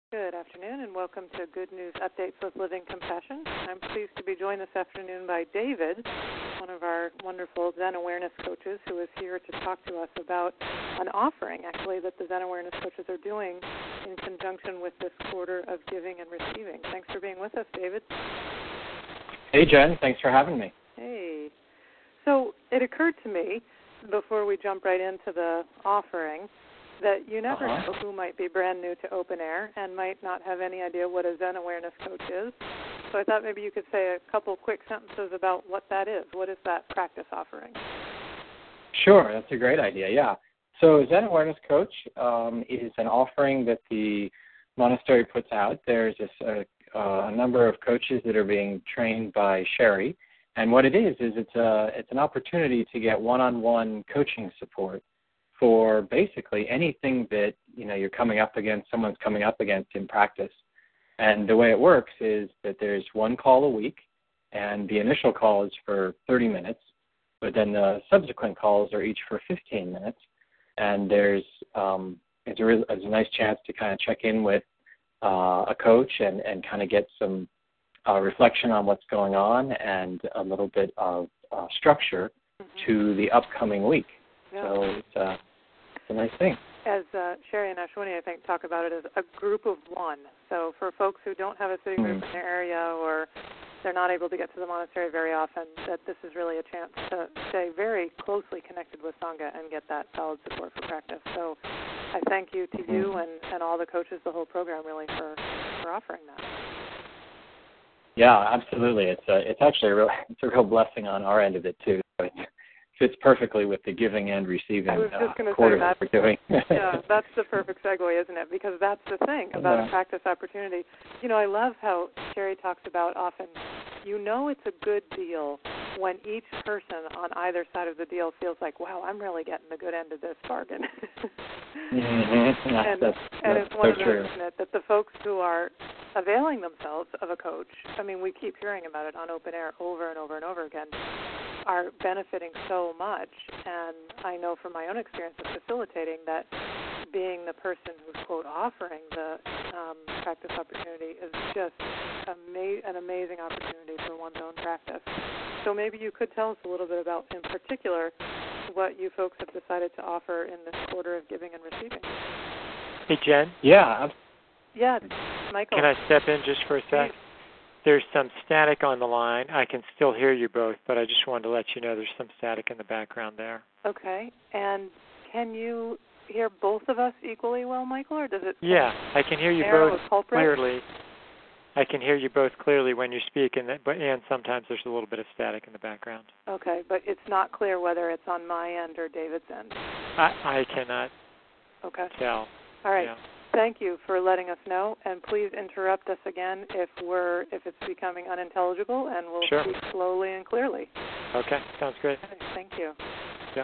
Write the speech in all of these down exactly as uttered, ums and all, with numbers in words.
Good afternoon, and welcome to Good News Updates with Living Compassion. I'm pleased to be joined this afternoon by David, one of our wonderful Zen Awareness coaches, who is here to talk to us about an offering, actually, that the Zen Awareness coaches are doing in conjunction with this quarter of giving and receiving. Thanks for being with us, David. Hey, Jen. Thanks for having me. Hey. So it occurred to me, before we jump right into the offering, that you never uh-huh. know who might be brand new to Open Air and might not have any idea what a Zen Awareness coach is. So I thought maybe you could say a couple quick sentences about what that is. What is that practice offering? Sure, that's a great idea, yeah. So Zen Awareness Coach um, is an offering that the monastery puts out. There's this, uh, uh, a number of coaches that are being trained by Sherry, and what it is is it's, a, it's an opportunity to get one-on-one coaching support for basically anything that, you know, you're coming up against, someone's coming up against in practice. And the way it works is that there's one call a week, and the initial call is for thirty minutes, but then the subsequent calls are each for fifteen minutes. And there's um, it's, a real, it's a nice chance to kind of check in with uh, a coach and, and kind of get some uh, reflection on what's going on and a little bit of uh, structure mm-hmm. to the upcoming week. Yeah. So it's, uh, it's a nice thing. As uh, Sherry and Ashwini, I think, talk about it as a group of one. So for folks who don't have a city group mm. in their area, or they're not able to get to the monastery very often, that this is really a chance to stay very closely connected with Sangha and get that solid support for practice. So I thank you to mm-hmm. you and, and all the coaches, the whole program, really, for, for offering that. Yeah, absolutely. It's a, it's actually a real, it's a real blessing on our end of it, too. So it's, fits perfectly with the giving and receiving I was just uh, going to quarter say that, that we're doing. yeah, that's the perfect segue, isn't it? Because that's the thing about yeah. a practice opportunity. You know, I love how Sherry talks about often, you know it's a good deal when each person on either side of the deal feels like, wow, I'm really getting the good end of this bargain. mm-hmm. yeah, and that's, and that's it's one so of those, true. isn't it, that the folks who are availing themselves of a coach, I mean, we keep hearing about it on Open Air over and over and over again, are benefiting so much. And I know from my own experience of facilitating that being the person who's, quote, offering the um, practice opportunity is just ama- an amazing opportunity for one's own practice. So maybe you could tell us a little bit about, in particular, what you folks have decided to offer in this quarter of giving and receiving. Hey, Jen? Yeah. Yeah, Michael. Can I step in just for a sec? Please. There's some static on the line. I can still hear you both, but I just wanted to let you know there's some static in the background there. Okay. And can you hear both of us equally well, Michael, or does it... Yeah, I can hear you both clearly. I can hear you both clearly when you speak, and, that, but, and sometimes there's a little bit of static in the background. Okay, but it's not clear whether it's on my end or David's end. I, I cannot okay. tell. All right. Yeah. Thank you for letting us know, and please interrupt us again if we're if it's becoming unintelligible, and we'll sure. speak slowly and clearly. Okay, sounds great. Okay, thank you. Yeah.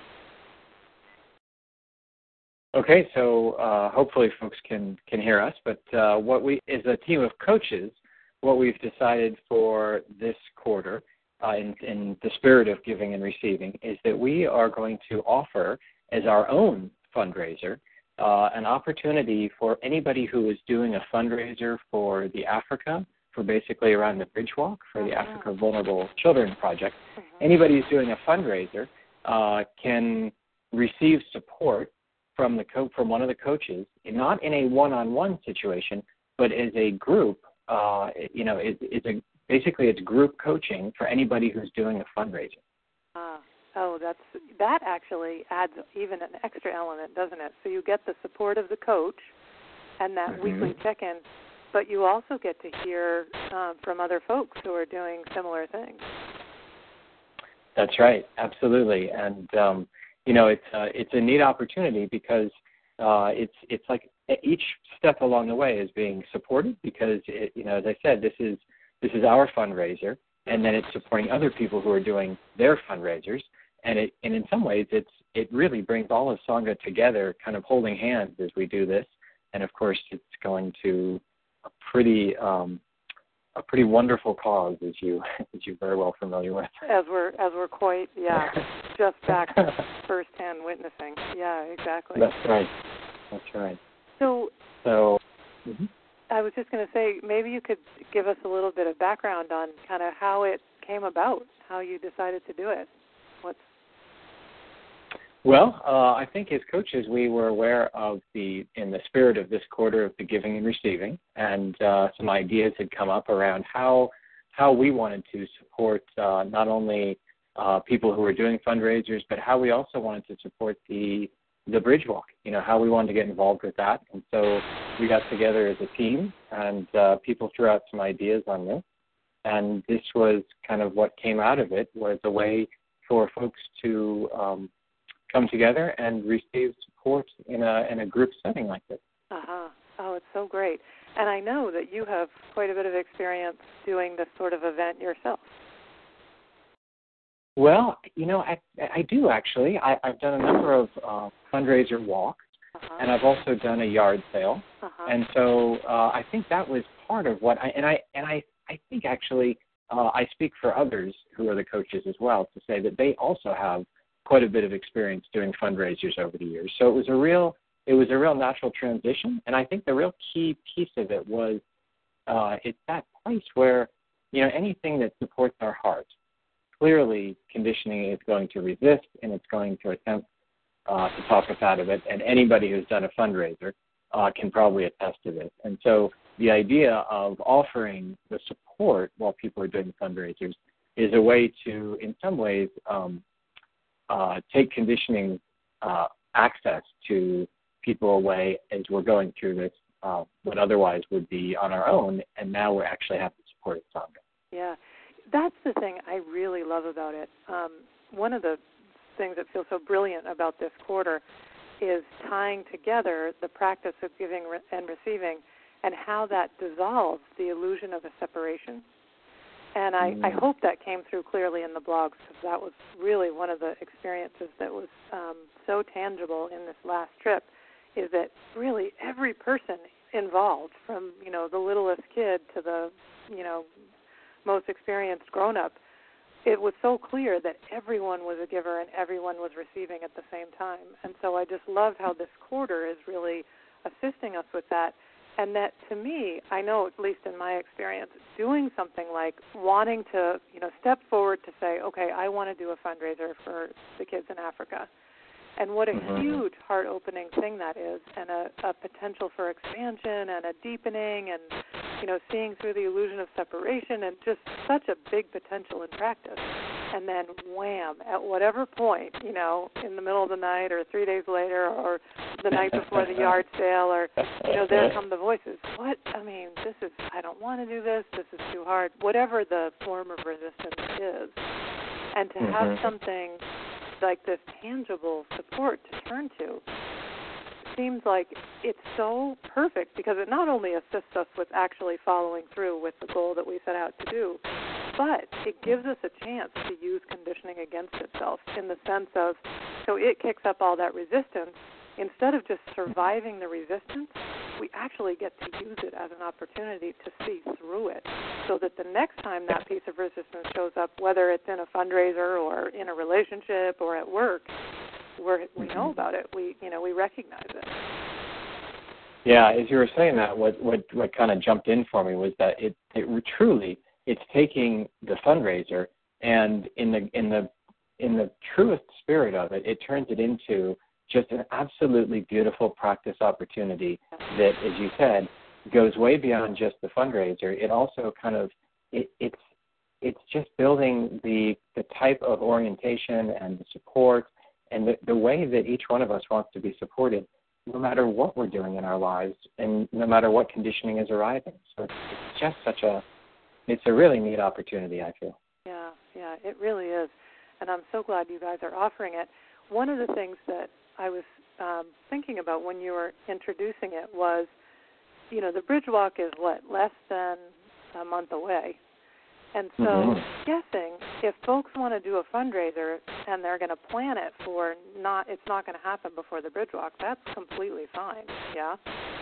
Okay, so uh, hopefully folks can, can hear us, but uh, what we, as a team of coaches, what we've decided for this quarter, uh, in, in the spirit of giving and receiving, is that we are going to offer as our own fundraiser uh, an opportunity for anybody who is doing a fundraiser for the Africa, for basically around the Bridge Walk, for the mm-hmm. Africa Vulnerable Children Project. Mm-hmm. Anybody who's doing a fundraiser uh, can receive support from the co- from one of the coaches, not in a one-on-one situation, but as a group. Uh, you know, it, it's a basically it's group coaching for anybody who's doing a fundraiser. Ah, oh, that's that actually adds even an extra element, doesn't it? So you get the support of the coach and that mm-hmm. weekly check-in, but you also get to hear um, from other folks who are doing similar things. That's right, absolutely, and um, you know, it's uh, it's a neat opportunity because uh, it's it's like each step along the way is being supported because it, you know, as I said, this is this is our fundraiser, and then it's supporting other people who are doing their fundraisers, and it and in some ways it's it really brings all of Sangha together, kind of holding hands as we do this, and of course it's going to a pretty um, a pretty wonderful cause, as you as you're very well familiar with. As we're as we're quite yeah, just back firsthand witnessing. Yeah, exactly. That's right. That's right. So, so mm-hmm. I was just going to say, maybe you could give us a little bit of background on kind of how it came about, how you decided to do it. What's Well, uh, I think as coaches, we were aware of the, in the spirit of this quarter, of the giving and receiving, and uh, some ideas had come up around how how we wanted to support uh, not only uh, people who were doing fundraisers, but how we also wanted to support the the Bridge Walk. You know, how we wanted to get involved with that, and so we got together as a team, and uh, people threw out some ideas on this, and this was kind of what came out of it, was a way for folks to um, come together and receive support in a in a group setting like this. Uh-huh. Oh, it's so great. And I know that you have quite a bit of experience doing this sort of event yourself. Well, you know, I I do actually. I, I've done a number of uh, fundraiser walks, uh-huh. and I've also done a yard sale. Uh-huh. And so uh, I think that was part of what I and I and I, I think actually uh, I speak for others who are the coaches as well to say that they also have quite a bit of experience doing fundraisers over the years. So it was a real it was a real natural transition, and I think the real key piece of it was uh, it's that place where, you know, anything that supports our heart, clearly conditioning is going to resist and it's going to attempt uh, to talk us out of it, and anybody who's done a fundraiser uh, can probably attest to this. And so the idea of offering the support while people are doing fundraisers is a way to, in some ways, um, Uh, take conditioning uh, access to people away as we're going through this, uh, what otherwise would be on our own, and now we actually have the support of Sangha. Yeah, that's the thing I really love about it. Um, one of the things that feels so brilliant about this quarter is tying together the practice of giving and receiving and how that dissolves the illusion of a separation. And I, I hope that came through clearly in the blogs, because that was really one of the experiences that was um, so tangible in this last trip, is that really every person involved, from, you know, the littlest kid to the, you know, most experienced grown-up, it was so clear that everyone was a giver and everyone was receiving at the same time. And so I just love how this quarter is really assisting us with that. And that, to me, I know, at least in my experience, doing something like wanting to, you know, step forward to say, okay, I want to do a fundraiser for the kids in Africa. And what a mm-hmm. huge heart-opening thing that is, and a, a potential for expansion and a deepening and, you know, seeing through the illusion of separation, and just such a big potential in practice. And then, wham, at whatever point, you know, in the middle of the night or three days later or the night before the yard sale, or, you know, there come the voices. What? I mean, this is, I don't want to do this. This is too hard. Whatever the form of resistance is. And to have mm-hmm. something like this tangible support to turn to seems like it's so perfect, because it not only assists us with actually following through with the goal that we set out to do, but it gives us a chance to use conditioning against itself, in the sense of, so it kicks up all that resistance. Instead of just surviving the resistance, we actually get to use it as an opportunity to see through it, so that the next time that piece of resistance shows up, whether it's in a fundraiser or in a relationship or at work, we're, we know about it. We, you know, we recognize it. Yeah, as you were saying that, what what, what kind of jumped in for me was that it, it truly, it's taking the fundraiser, and in the in the in the truest spirit of it, it turns it into just an absolutely beautiful practice opportunity that, as you said, goes way beyond just the fundraiser. It also kind of it, it's it's just building the the type of orientation and the support and the, the way that each one of us wants to be supported, no matter what we're doing in our lives and no matter what conditioning is arriving. So it's, it's just such a it's a really neat opportunity, I feel. Yeah, yeah, it really is. And I'm so glad you guys are offering it. One of the things that I was um, thinking about when you were introducing it was, you know, the Bridge Walk is, what, less than a month away. And so mm-hmm. guessing if folks want to do a fundraiser and they're going to plan it for not, it's not going to happen before the Bridge Walk, that's completely fine, yeah?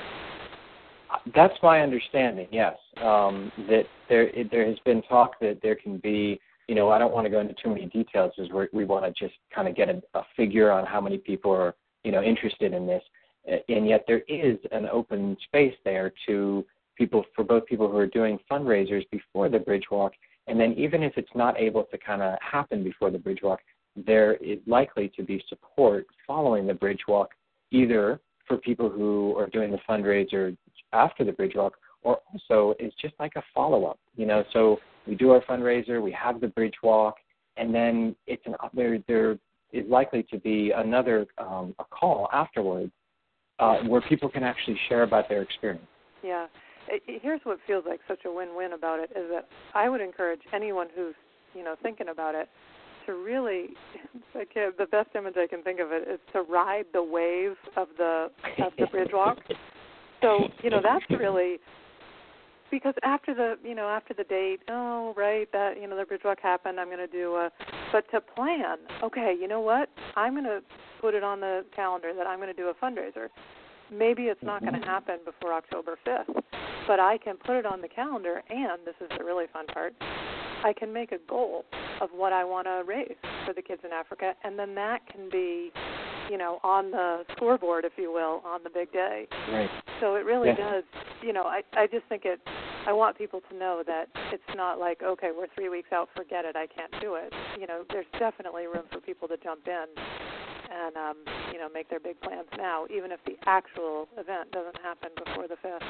That's my understanding, yes. Um, that there it, there has been talk that there can be, you know, I don't want to go into too many details because we're, we want to just kind of get a, a figure on how many people are, you know, interested in this. And yet there is an open space there to people for both people who are doing fundraisers before the Bridge Walk, and then even if it's not able to kind of happen before the Bridge Walk, there is likely to be support following the Bridge Walk, either for people who are doing the fundraiser after the Bridge Walk, or also it's just like a follow-up. You know, so we do our fundraiser, we have the Bridge Walk, and then it's an there there is likely to be another um, a call afterwards uh, where people can actually share about their experience. Yeah. Here's what feels like such a win-win about it is that I would encourage anyone who's, you know, thinking about it to really, like, the best image I can think of it is to ride the wave of the of the Bridge Walk. So, you know, that's really, because after the, you know, after the date, oh, right, that, you know, the Bridge Walk happened, I'm going to do a, but to plan, okay, you know what, I'm going to put it on the calendar that I'm going to do a fundraiser. Maybe it's not going to happen before October fifth, but I can put it on the calendar, and this is the really fun part, I can make a goal of what I want to raise for the kids in Africa, and then that can be, you know, on the scoreboard, if you will, on the big day. Right. So it really yeah. does, you know, I, I just think it, I want people to know that it's not like, okay, we're three weeks out, forget it, I can't do it. You know, there's definitely room for people to jump in and, um, you know, make their big plans now, even if the actual event doesn't happen before the fifth.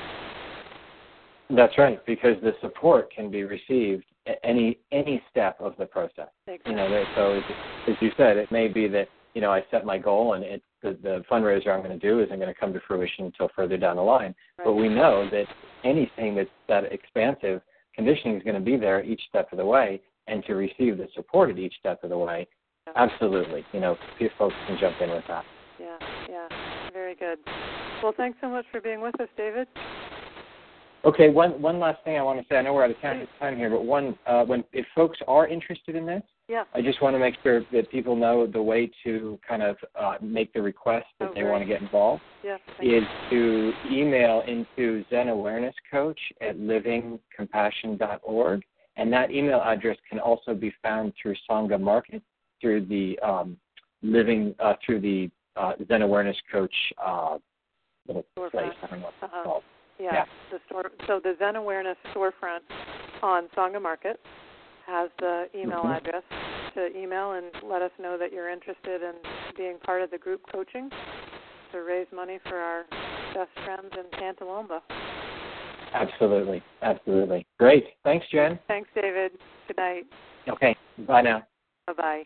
That's right, because the support can be received at any any step of the process. Exactly. You know, so as, as you said, it may be that, you know, I set my goal and it, the, the fundraiser I'm going to do isn't going to come to fruition until further down the line. Right. But we know that anything that's that expansive, conditioning is going to be there each step of the way, and to receive the support at each step of the way, yeah. absolutely. You know, folks can jump in with that. Yeah, yeah, very good. Well, thanks so much for being with us, David. Okay, one one last thing I want to say. I know we're out of time, time here, but one, uh, when if folks are interested in this, yeah. I just want to make sure that people know the way to kind of uh, make the request that oh, they great. want to get involved yes, is to email into Zen Awareness Coach at living compassion dot org, and that email address can also be found through Sangha Market through the um, living uh, through the uh, Zen Awareness Coach uh, little place. I don't know what it's uh-huh. called. Yeah, yeah. The store, so the Zen Awareness storefront on Sangha Market has the email mm-hmm. address to email and let us know that you're interested in being part of the group coaching to raise money for our best friends in Pantalomba. Absolutely, absolutely. Great. Thanks, Jen. Thanks, David. Good night. Okay, bye now. Bye-bye.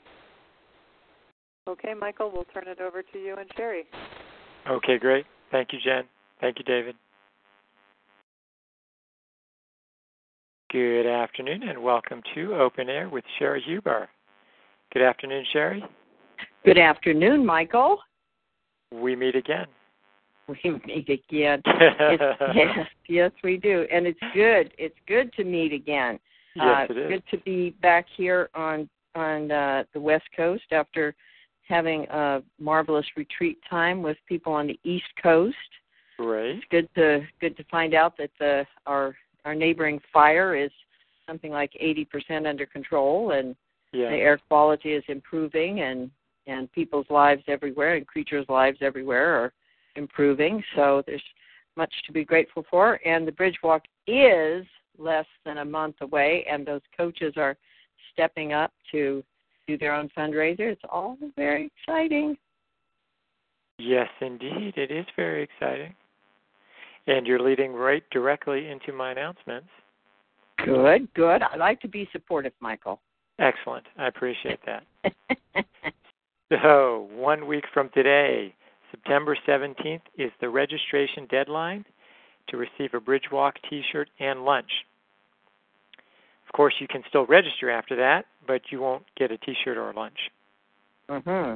Okay, Michael, we'll turn it over to you and Sherry. Okay, great. Thank you, Jen. Thank you, David. Good afternoon, and welcome to Open Air with Sherry Huber. Good afternoon, Sherry. Good afternoon, Michael. We meet again. We meet again. It's, yes, yes, we do, and it's good. It's good to meet again. Yes, uh, it is. Good to be back here on on uh, the West Coast after having a marvelous retreat time with people on the East Coast. Great. It's good to good to find out that the our Our neighboring fire is something like eighty percent under control, and yeah. the air quality is improving, and, and people's lives everywhere and creatures' lives everywhere are improving. So there's much to be grateful for. And the Bridge Walk is less than a month away, and those coaches are stepping up to do their own fundraiser. It's all very exciting. Yes, indeed. It is very exciting. And you're leading right directly into my announcements. Good, good. I like to be supportive, Michael. Excellent. I appreciate that. So, one week from today, September seventeenth, is the registration deadline to receive a Bridge Walk T-shirt and lunch. Of course, you can still register after that, but you won't get a T-shirt or a lunch. Mm-hmm.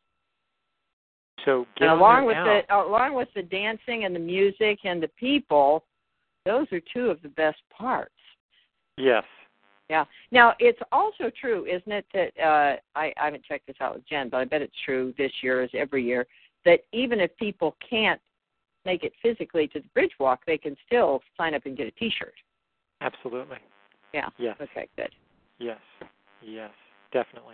So get and along with now. the along with the dancing and the music and the people, those are two of the best parts. Yes. Yeah. Now it's also true, isn't it, that uh, I, I haven't checked this out with Jen, but I bet it's true this year as every year, that even if people can't make it physically to the Bridge Walk, they can still sign up and get a T-shirt. Absolutely. Yeah. Yes. Okay. Good. Yes. Yes. Definitely.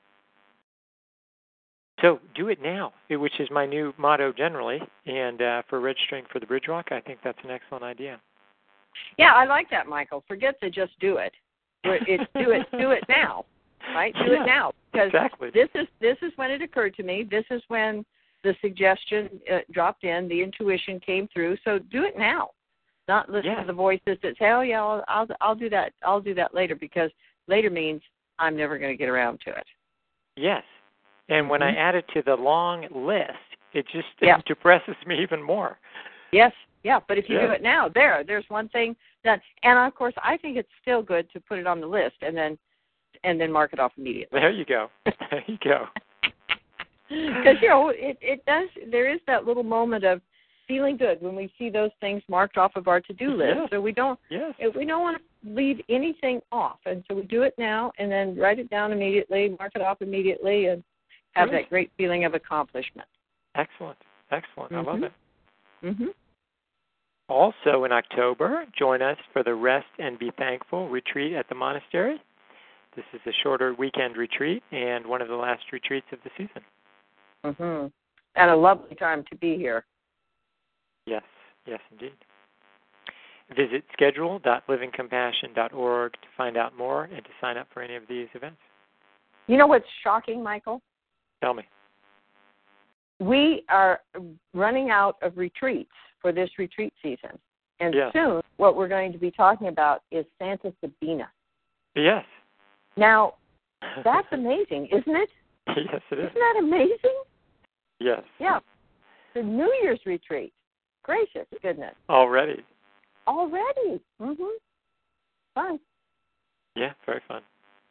So do it now, which is my new motto generally. And uh, for registering for the Bridge Walk, I think that's an excellent idea. Yeah, I like that, Michael. Forget the just do it. It's do it, do it now, right? Do yeah, it now, because exactly. this is this is when it occurred to me. This is when the suggestion uh, dropped in, the intuition came through. So do it now, not listen yeah. to the voices that say, "Oh yeah, I'll, I'll I'll do that. I'll do that later," because later means I'm never going to get around to it. Yes, and mm-hmm. when I add it to the long list, it just yeah. depresses me even more. Yes, yeah, but if you yeah. do it now, there, there's one thing done. And of course, I think it's still good to put it on the list and then, and then mark it off immediately. There you go. There you go. Because you know, it it does. There is that little moment of feeling good when we see those things marked off of our to-do list. Yes. So we don't, yes. we don't want to leave anything off, and so we do it now, and then write it down immediately, mark it off immediately, and have Great. that great feeling of accomplishment. Excellent. Excellent. Mm-hmm. I love it. Mm-hmm. Also in October, join us for the Rest and Be Thankful retreat at the monastery. This is a shorter weekend retreat and one of the last retreats of the season. Mm-hmm. And a lovely time to be here. Yes, yes indeed. Visit schedule dot living compassion dot org to find out more and to sign up for any of these events. You know what's shocking, Michael? Tell me. We are running out of retreats for this retreat season. And yes. soon what we're going to be talking about is Santa Sabina. Yes. Now, that's amazing, isn't it? Yes, it is. Isn't that amazing? Yes. Yeah. The New Year's retreat. Gracious goodness. Already. Already. Mm-hmm. Fun. Yeah, very fun.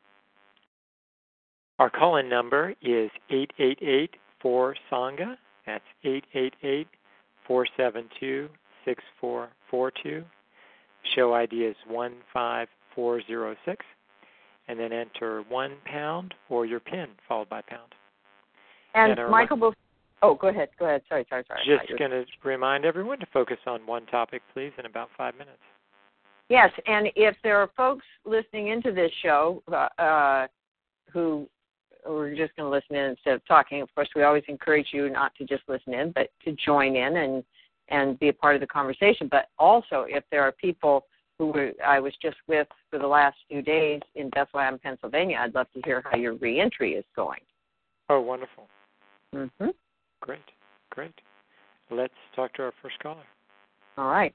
Our call-in number is eight eight eight, four, Sangha. That's eight eight eight, four seven two, six four four two. Show I D is one five four zero six. And then enter one pound or your PIN followed by pound. And, and Michael, one, oh, go ahead. Go ahead. Sorry, sorry, sorry. Just going to remind everyone to focus on one topic, please, in about five minutes. Yes, and if there are folks listening into this show uh, uh, who are just going to listen in instead of talking, of course, we always encourage you not to just listen in, but to join in and, and be a part of the conversation. But also, if there are people who were, I was just with for the last few days in Bethlehem, Pennsylvania, I'd love to hear how your reentry is going. Oh, wonderful. Mm-hmm. Great, great. Let's talk to our first caller. All right.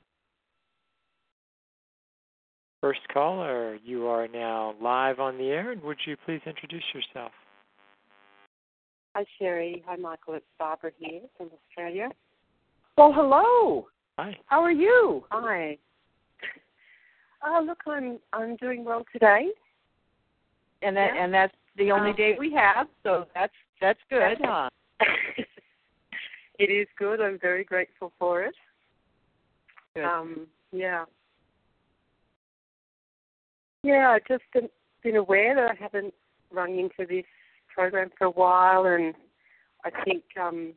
First caller, you are now live on the air, and would you please introduce yourself? Hi, Sherry. Hi, Michael. It's Barbara here from Australia. Well, hello. Hi. How are you? Hi. Oh, look, I'm I'm doing well today. And that yeah. and that's the only um, day we have, so that's that's good. Huh? It is good. I'm very grateful for it. Good. Um, yeah. Yeah, I've just been, been aware that I haven't rung into this program for a while, and I think um,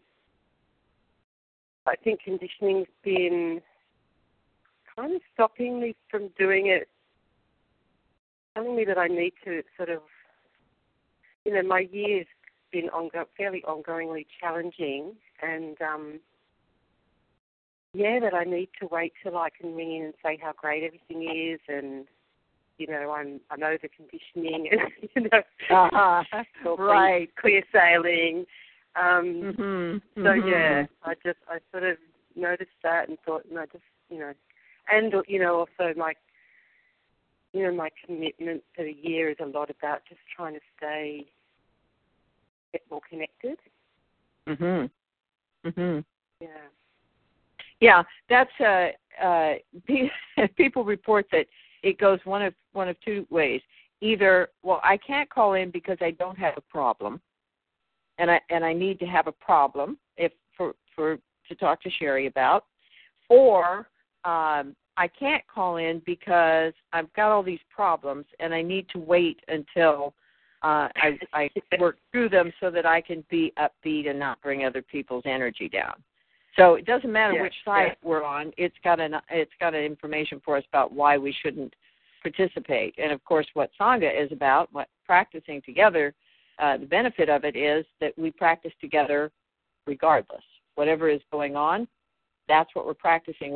I think conditioning's been kind of stopping me from doing it, telling me that I need to sort of, you know, my year's been ongo- fairly ongoingly challenging, and um, yeah, that I need to wait till I can ring in and say how great everything is, and you know, I'm I know the conditioning, and you know, uh-huh. right, clear sailing. Um, mm-hmm. So mm-hmm. yeah, I just I sort of noticed that and thought, no, just you know. And, you know, also my, you know, my commitment for the year is a lot about just trying to stay a bit more connected. Mhm. Mhm. Yeah. Yeah, that's uh, uh, people report that it goes one of one of two ways. Either, well, I can't call in because I don't have a problem, and I and I need to have a problem if for for to talk to Sherry about, or Um, I can't call in because I've got all these problems and I need to wait until uh, I, I work through them so that I can be upbeat and not bring other people's energy down. So it doesn't matter yeah, which side yeah. we're on. It's got an it's got an information for us about why we shouldn't participate. And of course, what Sangha is about, what practicing together, uh, the benefit of it is that we practice together regardless. Whatever is going on, that's what we're practicing with.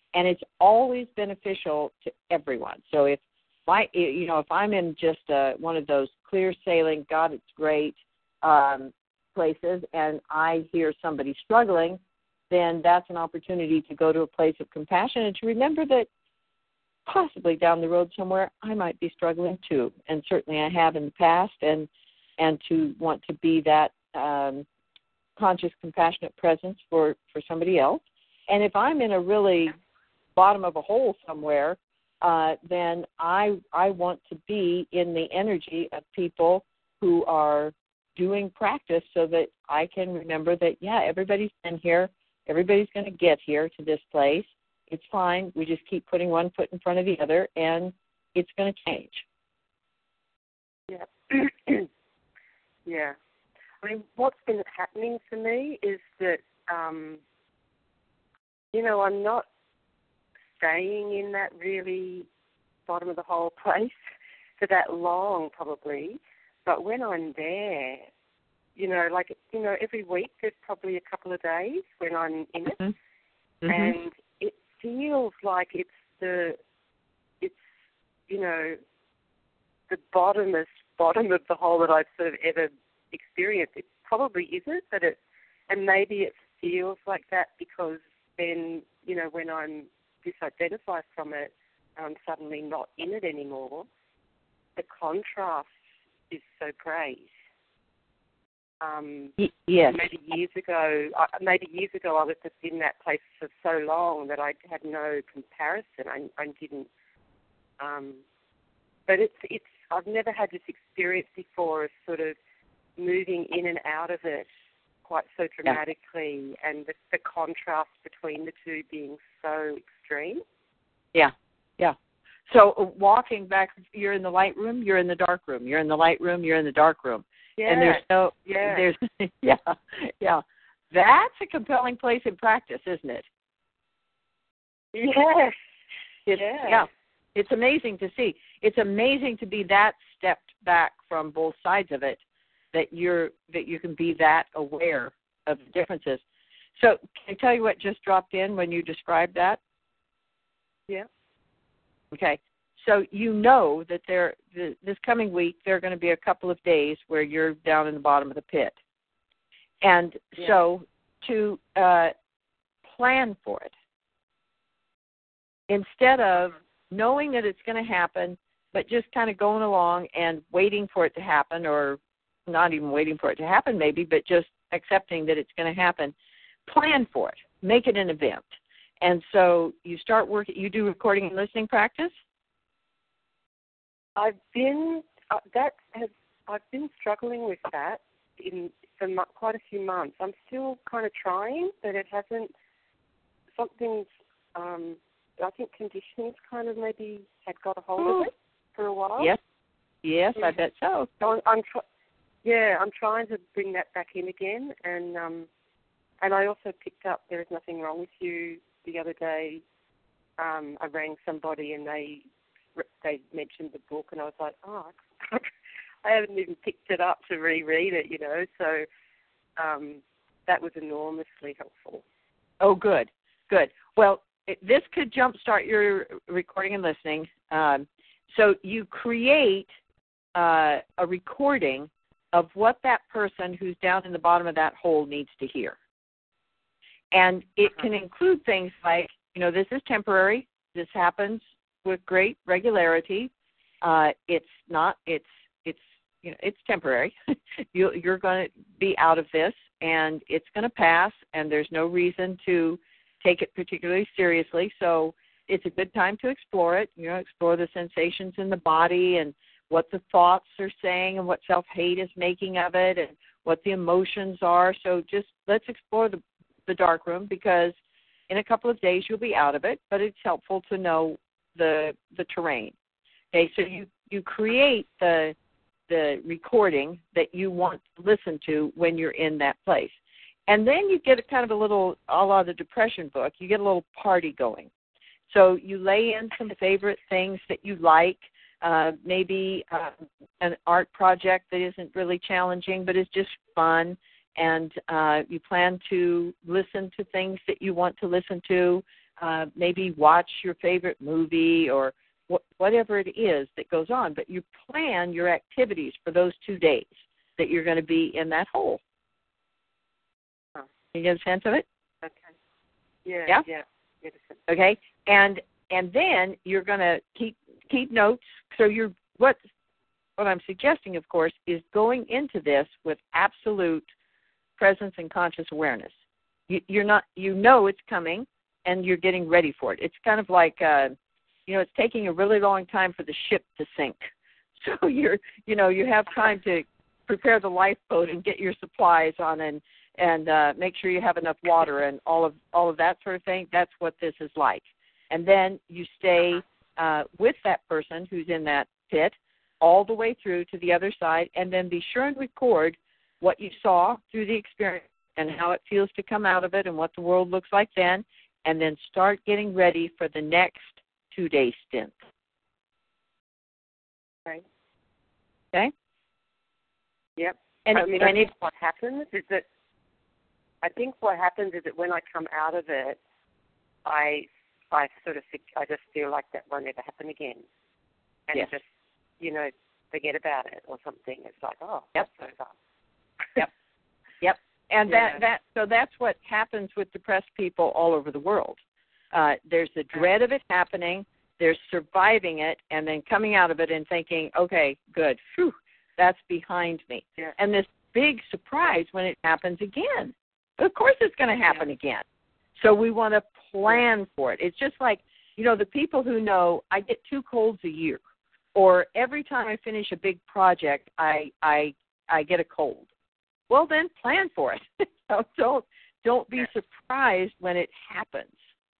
and it's always beneficial to everyone. So if my, you know, if I'm in just uh, one of those clear sailing, God, it's great um, places, and I hear somebody struggling, then that's an opportunity to go to a place of compassion and to remember that possibly down the road somewhere I might be struggling too, and certainly I have in the past, and and to want to be that um, conscious, compassionate presence for, for somebody else. And if I'm in a really bottom of a hole somewhere, uh, then I I want to be in the energy of people who are doing practice so that I can remember that, yeah, everybody's been here. Everybody's going to get here to this place. It's fine. We just keep putting one foot in front of the other, and it's going to change. Yeah. Yeah. I mean, what's been happening for me is that, um, you know, I'm not staying in that really bottom of the hole place for that long, probably. But when I'm there, you know, like, you know, every week there's probably a couple of days when I'm in it. Mm-hmm. Mm-hmm. And it feels like it's the, it's, you know, the bottomest bottom of the hole that I've sort of ever experienced. It probably isn't, but it, and maybe it feels like that because then, you know, when I'm disidentified from it, I'm suddenly not in it anymore. The contrast is so great. Um, y- yes. Maybe years ago, uh, maybe years ago, I was just in that place for so long that I had no comparison. I, I didn't. Um, but it's it's. I've never had this experience before of sort of moving in and out of it quite so dramatically, yeah. and the, the contrast between the two being so extreme. Yeah, yeah. So uh, walking back, you're in the light room, you're in the dark room, you're in the light room, you're in the dark room. Yeah. And there's no, yeah. there's, yeah, yeah. That's a compelling place in practice, isn't it? Yes. It's, yeah. yeah. It's amazing to see. It's amazing to be that stepped back from both sides of it, that you're that you can be that aware of the differences. So can I tell you what just dropped in when you described that? Yeah. Okay. So you know that there the, this coming week there are going to be a couple of days where you're down in the bottom of the pit. And yeah. so to uh, plan for it, instead of knowing that it's going to happen, but just kind of going along and waiting for it to happen, or not even waiting for it to happen maybe, but just accepting that it's going to happen, plan for it. Make it an event. And so you start working, you do recording and listening practice? I've been, uh, that has, I've been struggling with that in for m- quite a few months. I'm still kind of trying, but it hasn't, something's, um, I think conditioning's kind of maybe had got a hold oh. of it for a while. Yes, yes, yeah. I bet so. so I'm, I'm tr- yeah, I'm trying to bring that back in again, and um, and I also picked up There Is Nothing Wrong With You the other day. Um, I rang somebody and they they mentioned the book, and I was like, oh, I haven't even picked it up to reread it, you know. So um, that was enormously helpful. Oh, good, good. Well, this could jumpstart your recording and listening. Um, so you create uh, a recording of what that person who's down in the bottom of that hole needs to hear. And it can include things like, you know, this is temporary. This happens with great regularity. Uh, it's not, it's, it's, you know, it's temporary. you, you're going to be out of this, and it's going to pass, and there's no reason to take it particularly seriously. So it's a good time to explore it, you know, explore the sensations in the body and what the thoughts are saying and what self-hate is making of it and what the emotions are. So just let's explore the, the dark room, because in a couple of days you'll be out of it, but it's helpful to know the the terrain. Okay, so you, you create the the recording that you want to listen to when you're in that place. And then you get a kind of a little, a la the depression book, you get a little party going. So you lay in some favorite things that you like, uh, maybe uh, an art project that isn't really challenging but is just fun, and uh, you plan to listen to things that you want to listen to, uh, maybe watch your favorite movie or wh- whatever it is that goes on. But you plan your activities for those two days that you're going to be in that hole. Huh. You get a sense of it? Okay. Yeah. Yeah. Yeah. yeah. Okay. And and then you're going to keep keep notes. So you're what what I'm suggesting, of course, is going into this with absolute presence and conscious awareness. You, you're not, you know it's coming, and you're getting ready for it. It's kind of like, uh, you know, it's taking a really long time for the ship to sink. So you're, you know, you have time to prepare the lifeboat and get your supplies on, and and uh, make sure you have enough water and all of all of that sort of thing. That's what this is like. And then you stay uh, with that person who's in that pit all the way through to the other side, and then be sure and record what you saw through the experience and how it feels to come out of it and what the world looks like then, and then start getting ready for the next two-day stint. Okay. Okay? Yep. And, I mean, and I think it, what happens is that, I think what happens is that when I come out of it, I I sort of, I just feel like that won't ever happen again. And yes. just, you know, forget about it or something. It's like, oh, yep. that's over. Yep. Yep. And yeah. that, that so that's what happens with depressed people all over the world. Uh, there's the dread of it happening, there's surviving it, and then coming out of it and thinking, okay, good, phew, that's behind me. Yeah. And this big surprise when it happens again. Of course it's going to happen yeah. again. So we want to plan for it. It's just like, you know, the people who know I get two colds a year, or every time I finish a big project, I I I get a cold. Well, then plan for it. So don't don't be surprised when it happens.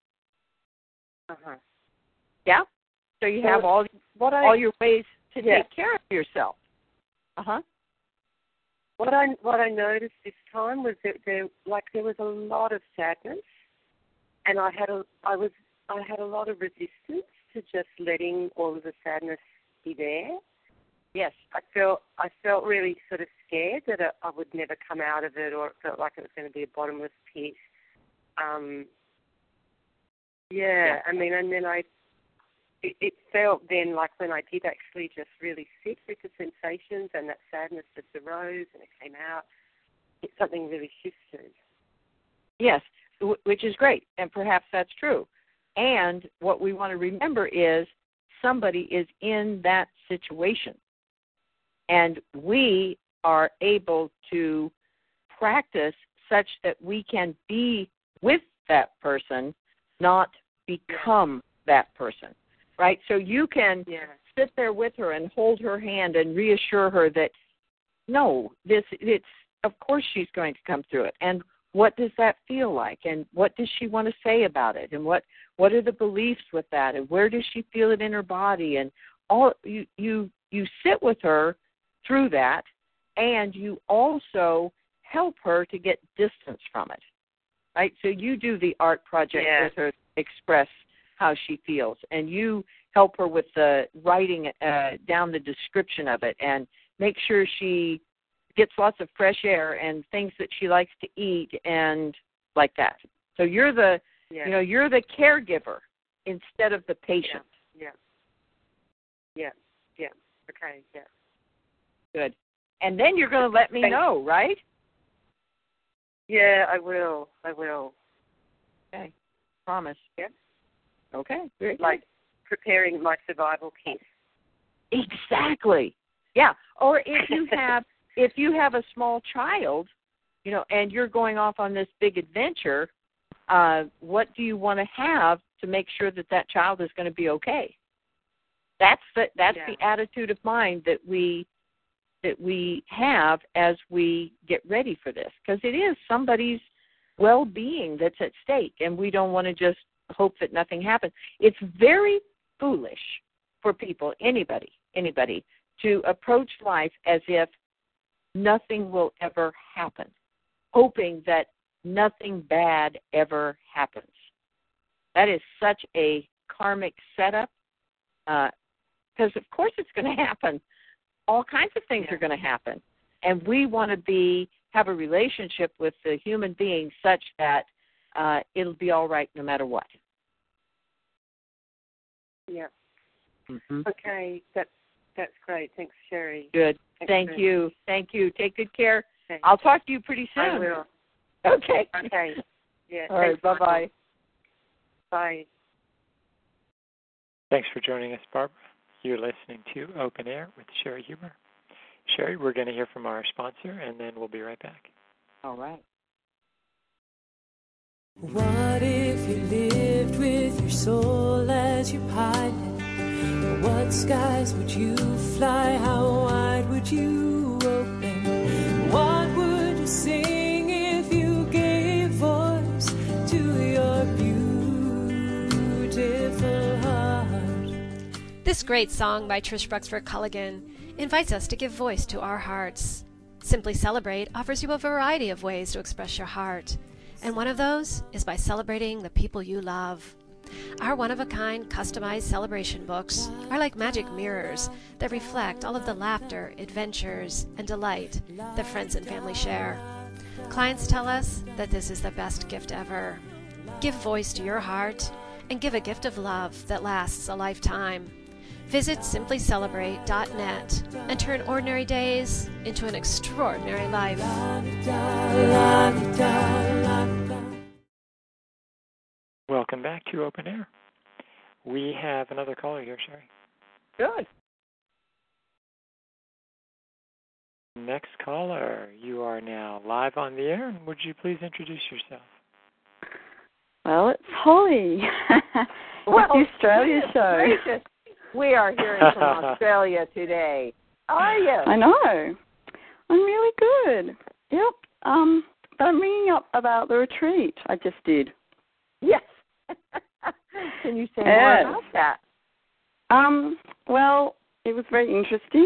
Uh-huh. Yeah. So you have so all what I, all your ways to yeah. take care of yourself. Uh huh. What I what I noticed this time was that there like there was a lot of sadness, and I had a I was I had a lot of resistance to just letting all of the sadness be there. Yes, I felt I felt really sort of scared that I, I would never come out of it, or it felt like it was going to be a bottomless pit. Um, yeah, yeah, I mean, and then I, it, it felt then like when I did actually just really sit with the sensations and that sadness just arose and it came out, it, something really shifted. Yes, w- which is great, and perhaps that's true. And what we want to remember is somebody is in that situation. And we are able to practice such that we can be with that person, not become that person, right? So you can yeah. sit there with her and hold her hand and reassure her that, no, this it's of course she's going to come through it. And what does that feel like? And what does she want to say about it? And what, what are the beliefs with that? And where does she feel it in her body? And all you you you sit with her through that, and you also help her to get distance from it, right? So you do the art project yeah. with her, express how she feels, and you help her with the writing uh, down the description of it, and make sure she gets lots of fresh air and things that she likes to eat, and like that. So you're the, yeah. you know, you're the caregiver instead of the patient. Yeah. Yeah. Yeah. yeah. Okay. Yeah. Good. And then you're going to let me Thank know, right? Yeah, I will. I will. Okay. Promise. Yeah. Okay. Very good. Like preparing my survival kit. Exactly. Yeah. Or if you have if you have a small child, you know, and you're going off on this big adventure, uh, what do you want to have to make sure that that child is going to be okay? That's the that's yeah. the attitude of mind that we that we have as we get ready for this, because it is somebody's well-being that's at stake, and we don't want to just hope that nothing happens. It's very foolish for people, anybody, anybody, to approach life as if nothing will ever happen, hoping that nothing bad ever happens. That is such a karmic setup, because uh, of course it's going to happen. All kinds of things yeah. are going to happen. And we want to be have a relationship with the human being such that uh, it'll be all right no matter what. Yeah. Mm-hmm. Okay, that's that's great. Thanks, Sherry. Good. Excellent. Thank you. Thank you. Take good care. Thanks. I'll talk to you pretty soon. I will. Okay. Okay. Yeah. All right. Thanks, Bye-bye. Michael. Bye. Thanks for joining us, Barbara. You're listening to Open Air with Sherry Huber. Sherry, we're going to hear from our sponsor, and then we'll be right back. All right. What if you lived with your soul as your pilot? What skies would you fly? How wide would you open? What would you sing if you gave voice to your beautiful heart? This great song by Trish Bruxford Culligan invites us to give voice to our hearts. Simply Celebrate offers you a variety of ways to express your heart, and one of those is by celebrating the people you love. Our one-of-a-kind customized celebration books are like magic mirrors that reflect all of the laughter, adventures, and delight that friends and family share. Clients tell us that this is the best gift ever. Give voice to your heart and give a gift of love that lasts a lifetime. Visit simply celebrate dot net and turn ordinary days into an extraordinary life. Welcome back to Open Air. We have another caller here, Sherry. Good. Next caller, you are now live on the air, and would you please introduce yourself? Well, it's Holly. Well, the Australia show. Gracious. We are hearing from Australia today. How are you? I know. I'm really good. Yep. Um, but I'm ringing up about the retreat I just did. Yes. Can you say yes. more about that? Um. Well, it was very interesting.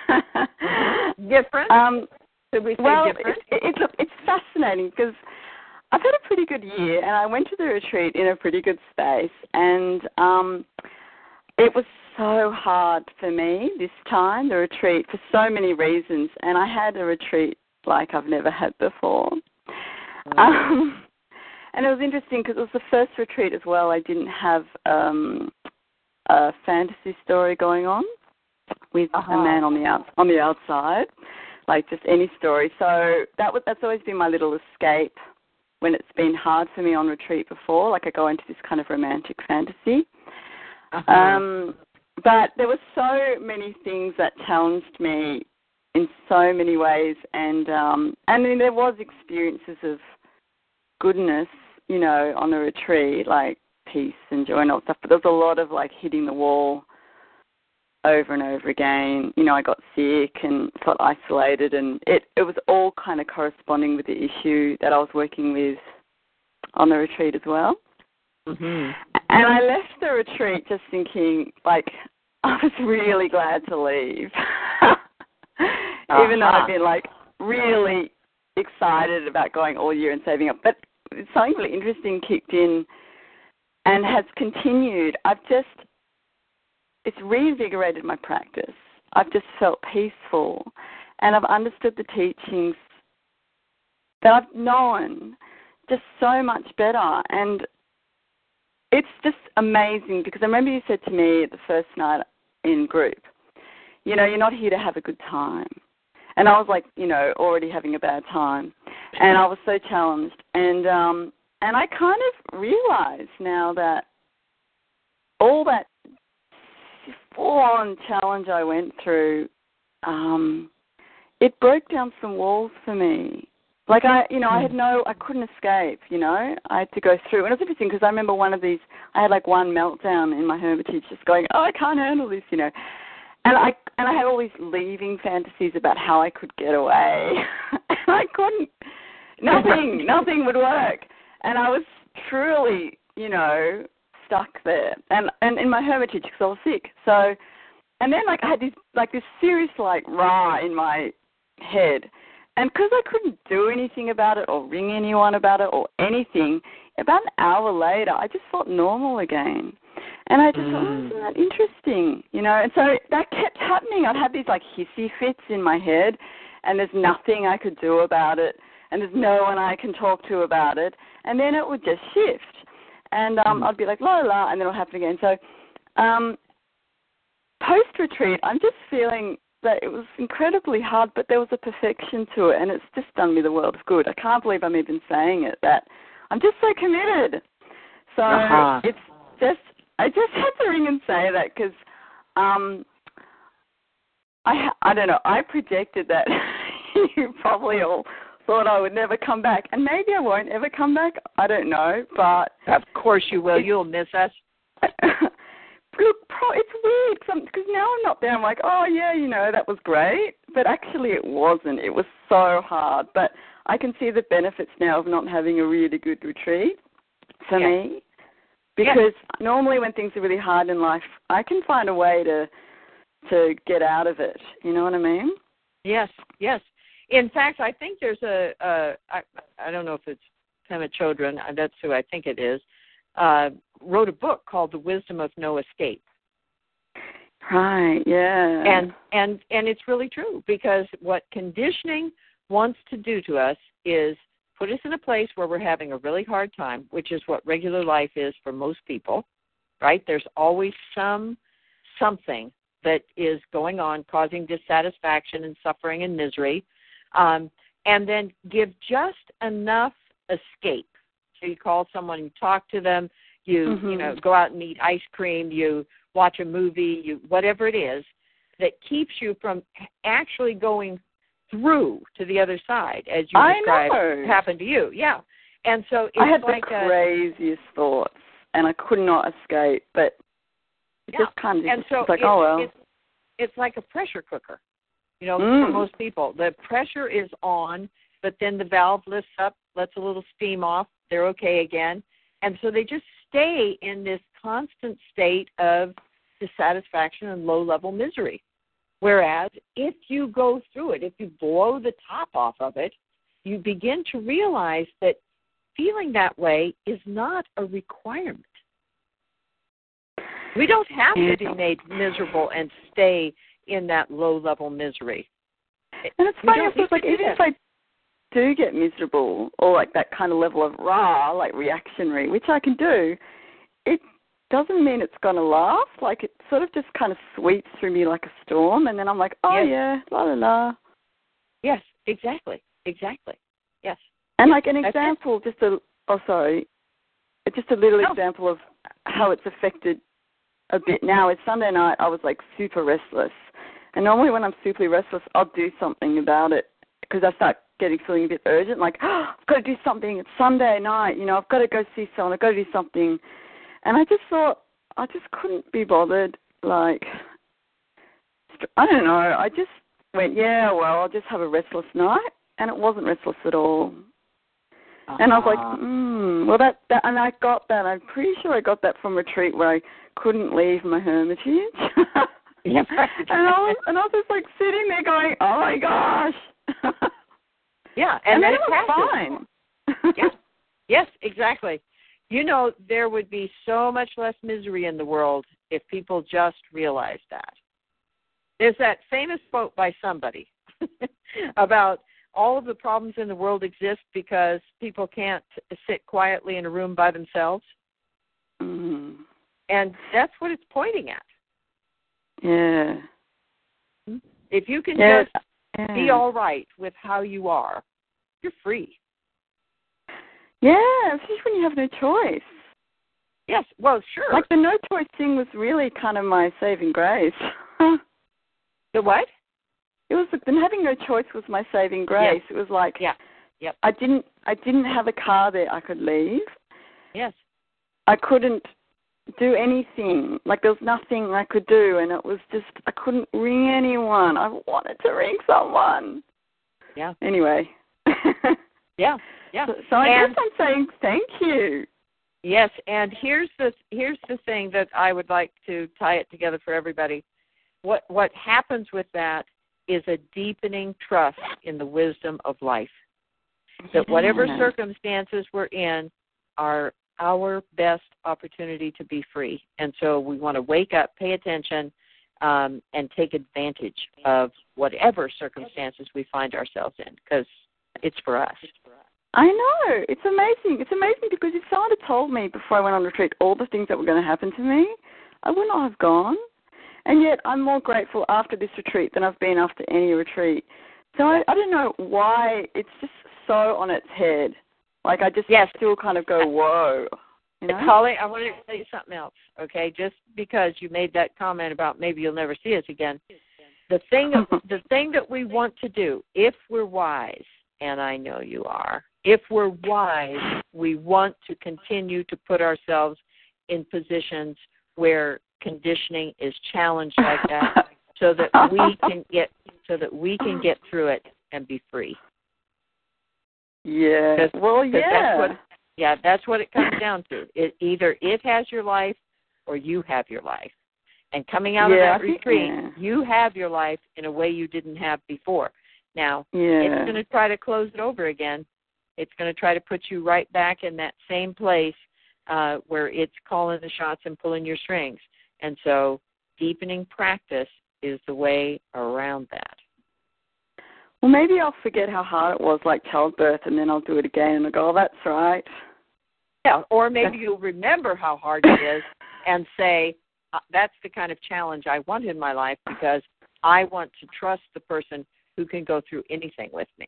Different? Um. Should we say well, different? It, it, it, it's fascinating because I've had a pretty good year, and I went to the retreat in a pretty good space, and um, it was so hard for me this time, the retreat, for so many reasons, and I had a retreat like I've never had before. Mm. Um, and it was interesting because it was the first retreat as well. I didn't have um, a fantasy story going on with uh-huh. a man on the out, on the outside, like just any story. So that was that's always been my little escape when it's been hard for me on retreat before. Like I go into this kind of romantic fantasy. Uh-huh. Um, but there were so many things that challenged me in so many ways, and um, and then there was experiences of goodness, you know, on the retreat, like peace and joy and all that stuff. But there was a lot of like hitting the wall over and over again. You know, I got sick and felt isolated, and it it was all kind of corresponding with the issue that I was working with on the retreat as well. Mm-hmm. And I left the retreat just thinking, like, I was really glad to leave. uh-huh. Even though I've been, like, really excited about going all year and saving up. But something really interesting kicked in and has continued. I've just, it's reinvigorated my practice. I've just felt peaceful. And I've understood the teachings that I've known just so much better. And it's just amazing because I remember you said to me the first night in group, you know, you're not here to have a good time. And I was like, you know, already having a bad time. And I was so challenged. And um, and I kind of realize now that all that full-on challenge I went through, um, it broke down some walls for me. Like, I, you know, I had no, I couldn't escape, you know. I had to go through. And it was interesting because I remember one of these, I had like one meltdown in my hermitage just going, oh, I can't handle this, you know. And I and I had all these leaving fantasies about how I could get away. And I couldn't, nothing, nothing would work. And I was truly, you know, stuck there. And, and in my hermitage because I was sick. So, and then like I had this, like this serious like rah in my head. And because I couldn't do anything about it or ring anyone about it or anything, about an hour later, I just felt normal again. And I just mm. thought, oh, isn't that interesting? You know, and so that kept happening. I'd have these, like, hissy fits in my head, and there's nothing I could do about it, and there's no one I can talk to about it. And then it would just shift. And um, mm. I'd be like, la, la, and then it'll happen again. So Um, post-retreat, I'm just feeling that it was incredibly hard, but there was a perfection to it, and it's just done me the world of good. I can't believe I'm even saying it, that I'm just so committed. So uh-huh. it's just, I just had to ring and say that because um, I, I don't know, I projected that you probably all thought I would never come back, and maybe I won't ever come back, I don't know, but... Of course you will, you'll miss us. Look, it's weird because now I'm not there. I'm like, oh, yeah, you know, that was great. But actually it wasn't. It was so hard. But I can see the benefits now of not having a really good retreat for yeah. me. Because yeah. normally when things are really hard in life, I can find a way to to get out of it. You know what I mean? Yes, yes. In fact, I think there's a, a I, I don't know if it's Pema Chodron, that's who I think it is, uh, wrote a book called The Wisdom of No Escape. Right, yeah. And and and it's really true, because what conditioning wants to do to us is put us in a place where we're having a really hard time, which is what regular life is for most people, right? There's always some something that is going on causing dissatisfaction and suffering and misery, um, and then give just enough escape. So you call someone, you talk to them, you mm-hmm. you know, go out and eat ice cream, you watch a movie, you whatever it is that keeps you from actually going through to the other side, as you I described know. happened to you. Yeah. And so it's I had like the craziest a, thoughts, and I could not escape, but it yeah. just kind of and so like, it, oh, well. It's, it's like a pressure cooker, you know, mm. for most people. The pressure is on, but then the valve lifts up, lets a little steam off, they're okay again. And so they just stay in this constant state of dissatisfaction and low-level misery. Whereas if you go through it, if you blow the top off of it, you begin to realize that feeling that way is not a requirement. We don't have to be made miserable and stay in that low-level misery. And it's funny, it's like, even if I do get miserable or like that kind of level of rah, like reactionary, which I can do, it doesn't mean it's going to last. Like it sort of just kind of sweeps through me like a storm, and then I'm like, oh, yes. yeah, la, la, la. Yes, exactly, exactly, yes. And yes. like an That's example, it. just a, oh, sorry, just a little no. example of how it's affected a bit now is Sunday night I was like super restless. And normally when I'm super restless, I'll do something about it because I start getting feeling a bit urgent, like, oh, I've got to do something. It's Sunday night, you know, I've got to go see someone, I've got to do something. And I just thought, I just couldn't be bothered. Like, I don't know. I just went, yeah, well, I'll just have a restless night. And it wasn't restless at all. Uh-huh. And I was like, hmm, well, that, that, and I got that. I'm pretty sure I got that from retreat where I couldn't leave my hermitage. Yeah. and, I was, and I was just like sitting there going, oh my gosh. Yeah, and, and then it was fine. Yeah. Yes, exactly. You know, there would be so much less misery in the world if people just realized that. There's that famous quote by somebody about all of the problems in the world exist because people can't sit quietly in a room by themselves. Mm-hmm. And that's what it's pointing at. Yeah. If you can yeah. just yeah. be all right with how you are, you're free. Yeah, especially when you have no choice. Yes, well, sure. Like the no choice thing was really kind of my saving grace. The what? It was the having no choice was my saving grace. Yes. It was like yeah. Yep. I didn't I didn't have a car there I could leave. Yes. I couldn't do anything. Like there was nothing I could do, and it was just I couldn't ring anyone. I wanted to ring someone. Yeah. Anyway. yeah. Yeah. So, so I and, guess I'm saying thank you. Yes, and here's the here's the thing that I would like to tie it together for everybody. What what happens with that is a deepening trust in the wisdom of life. That whatever yeah. circumstances we're in are our best opportunity to be free. And so we want to wake up, pay attention, um, and take advantage of whatever circumstances we find ourselves in, because it's for us. I know. It's amazing. It's amazing because if someone had told me before I went on retreat all the things that were going to happen to me, I would not have gone. And yet I'm more grateful after this retreat than I've been after any retreat. So I, I don't know why it's just so on its head. Like I just yes. still kind of go, whoa. You know? Holly, I want to tell you something else, okay? Just because you made that comment about maybe you'll never see us again, the thing the thing that we want to do, if we're wise, and I know you are, if we're wise, we want to continue to put ourselves in positions where conditioning is challenged like that, so that we can get so that we can get through it and be free. Yeah. Well, yeah. That's what, yeah, that's what it comes down to. It either it has your life or you have your life. And coming out yeah, of that retreat, yeah. you have your life in a way you didn't have before. Now, yeah. it's going to try to close it over again. It's going to try to put you right back in that same place uh, where it's calling the shots and pulling your strings. And so deepening practice is the way around that. Well, maybe I'll forget how hard it was, like childbirth, and then I'll do it again and I'll go, oh, that's right. Yeah, or maybe you'll remember how hard it is and say, uh, that's the kind of challenge I want in my life because I want to trust the person who can go through anything with me.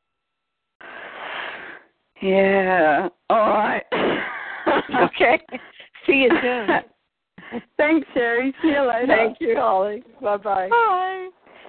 Yeah. All right. Okay. See you soon. Thanks, Sherry. See you later. Thank you, Holly. Bye-bye. Bye.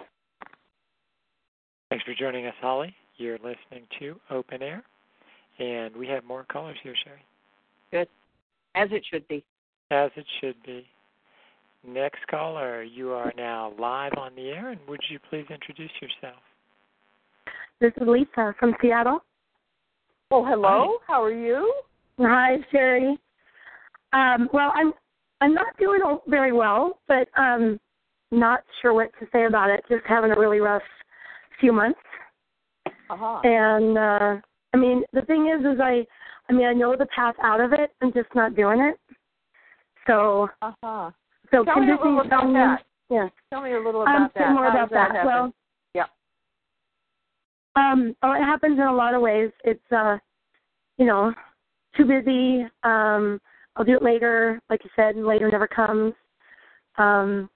Thanks for joining us, Holly. You're listening to Open Air, and we have more callers here, Sherry. Good. As it should be. As it should be. Next caller, you are now live on the air, and would you please introduce yourself? This is Lisa from Seattle. Oh, hello. Hi. How are you? Hi, Sherry. Um, well, I'm I'm not doing very well, but um, not sure what to say about it. Just having a really rough few months. Uh-huh. And uh, I mean, the thing is, is I, I mean, I know the path out of it. I'm just not doing it. So, uh-huh. so tell me a little about me, that. Yeah. Tell me a little about um, that. More How about does that. that. Happen? Well, yeah. Um, oh, it happens in a lot of ways. It's, uh, you know, too busy. Um, I'll do it later, like you said, and later never comes. Um,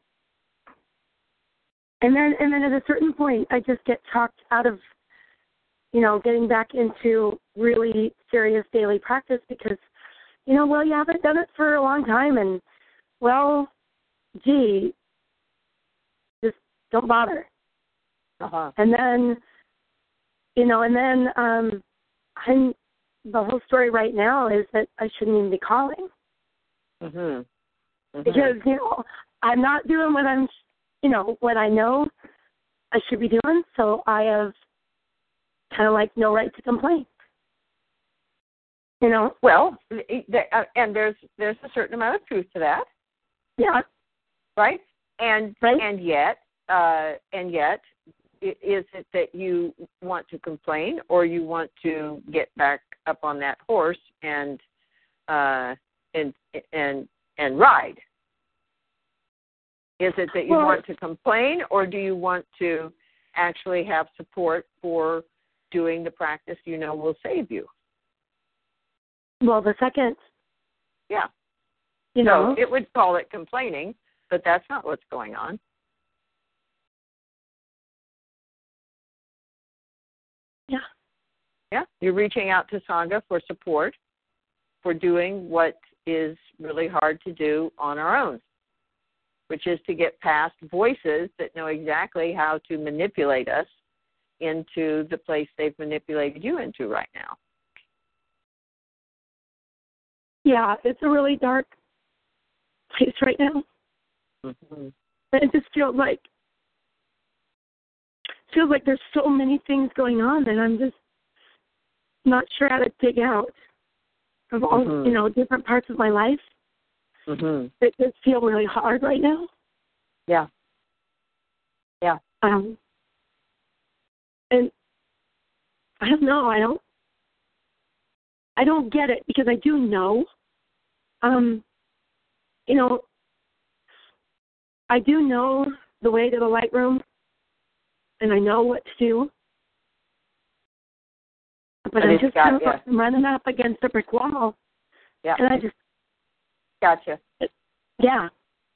and then, and then at a certain point, I just get talked out of, you know, getting back into really serious daily practice because, you know, well, you haven't done it for a long time, and well, gee, just don't bother. Uh-huh. And then, you know, and then um, I'm, the whole story right now is that I shouldn't even be calling. Mm-hmm. Mm-hmm. Because, you know, I'm not doing what I'm, you know, what I know I should be doing, so I have kind of like no right to complain. You know? Well, and there's there's a certain amount of truth to that. Yeah. Right? And right? and yet, uh, and yet, is it that you want to complain or you want to get back up on that horse and uh, and and and ride? Is it that you well, want to complain or do you want to actually have support for doing the practice you know will save you? Well, the second. Yeah. You know, so it would call it complaining, but that's not what's going on. Yeah. Yeah. You're reaching out to Sangha for support for doing what is really hard to do on our own, which is to get past voices that know exactly how to manipulate us into the place they've manipulated you into right now. Yeah, it's a really dark place right now. Mm-hmm. It just feels like feels like there's so many things going on that I'm just not sure how to dig out of all, mm-hmm. you know, different parts of my life. Mm-hmm. That just feel really hard right now. Yeah. Yeah. Um. And I don't know. I don't. I don't get it because I do know. Um. You know. I do know the way to the light room, and I know what to do. But and I'm just got, kind of yeah. running up against a brick wall. Yeah. And I just. Gotcha. Yeah.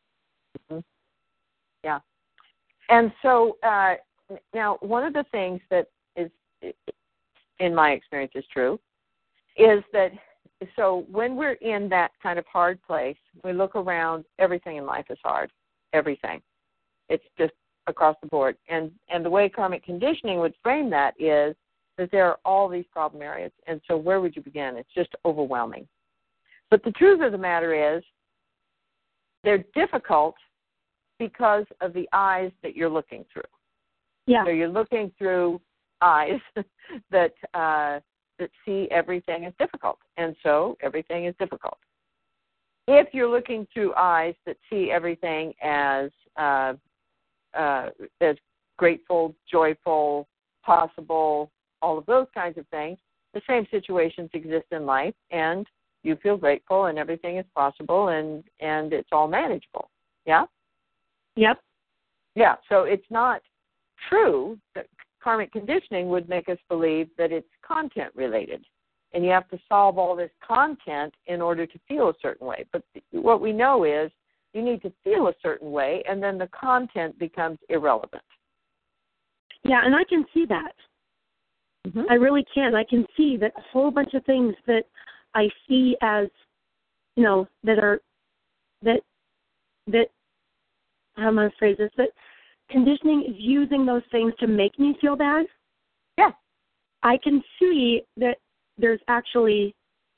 Yeah. And so uh, now one of the things that is, in my experience, is true is that so when we're in that kind of hard place, we look around, everything in life is hard, everything. It's just across the board. And and the way karmic conditioning would frame that is that there are all these problem areas. And so where would you begin? It's just overwhelming. But the truth of the matter is they're difficult because of the eyes that you're looking through. Yeah. So you're looking through eyes that uh, that see everything as difficult. And so everything is difficult. If you're looking through eyes that see everything as uh, uh, as grateful, joyful, possible, all of those kinds of things, the same situations exist in life, and you feel grateful, and everything is possible, and, and it's all manageable. Yeah? Yep. Yeah, so it's not true that karmic conditioning would make us believe that it's content related, and you have to solve all this content in order to feel a certain way. But what we know is you need to feel a certain way, and then the content becomes irrelevant. Yeah, and I can see that. Mm-hmm. I really can. I can see that a whole bunch of things that I see as, you know, that are, that, that, how am I going to phrase this, that conditioning is using those things to make me feel bad. Yeah. I can see that there's actually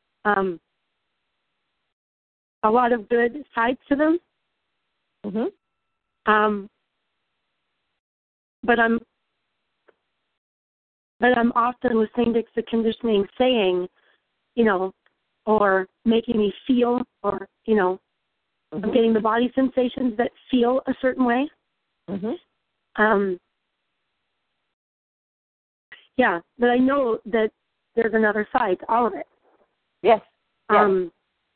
um, a lot of good sides to them. Mm-hmm. Um, but I'm, but I'm often listening to the conditioning saying, you know, or making me feel, or, you know, mm-hmm. I'm getting the body sensations that feel a certain way. Mm-hmm. Um, yeah, but I know that there's another side to all of it. Yes. yes. Um,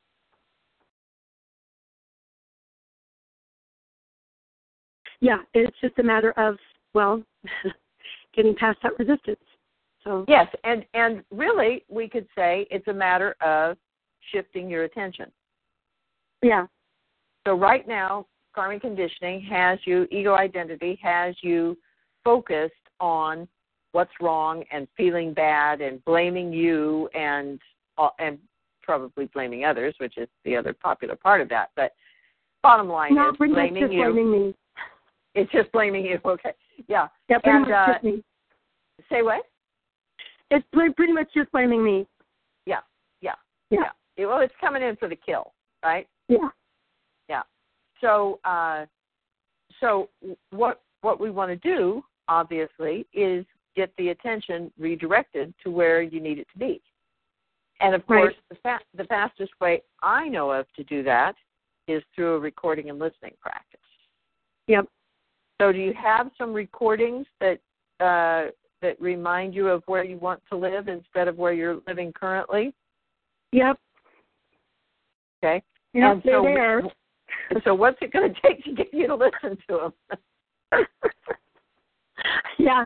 yeah, it's just a matter of, well, getting past that resistance. So yes, and, and really we could say it's a matter of shifting your attention. Yeah. So right now, karmic conditioning has you, ego identity has you focused on what's wrong and feeling bad and blaming you and uh, and probably blaming others, which is the other popular part of that. But bottom line no, is blaming just you. Blaming me. It's just blaming you. Okay. Yeah. Yeah, pretty and, much uh, just me. Say what? It's pretty much just blaming me. Yeah. Yeah. Yeah. yeah. Well, it's coming in for the kill, right? Yeah. Yeah. So, uh, so what what we want to do, obviously, is get the attention redirected to where you need it to be. And of right. course, the fa- the fastest way I know of to do that is through a recording and listening practice. Yep. So, do you have some recordings that uh, that remind you of where you want to live instead of where you're living currently? Yep. Okay. Yep, and they're so, there. So what's it going to take to get you to listen to them? yeah.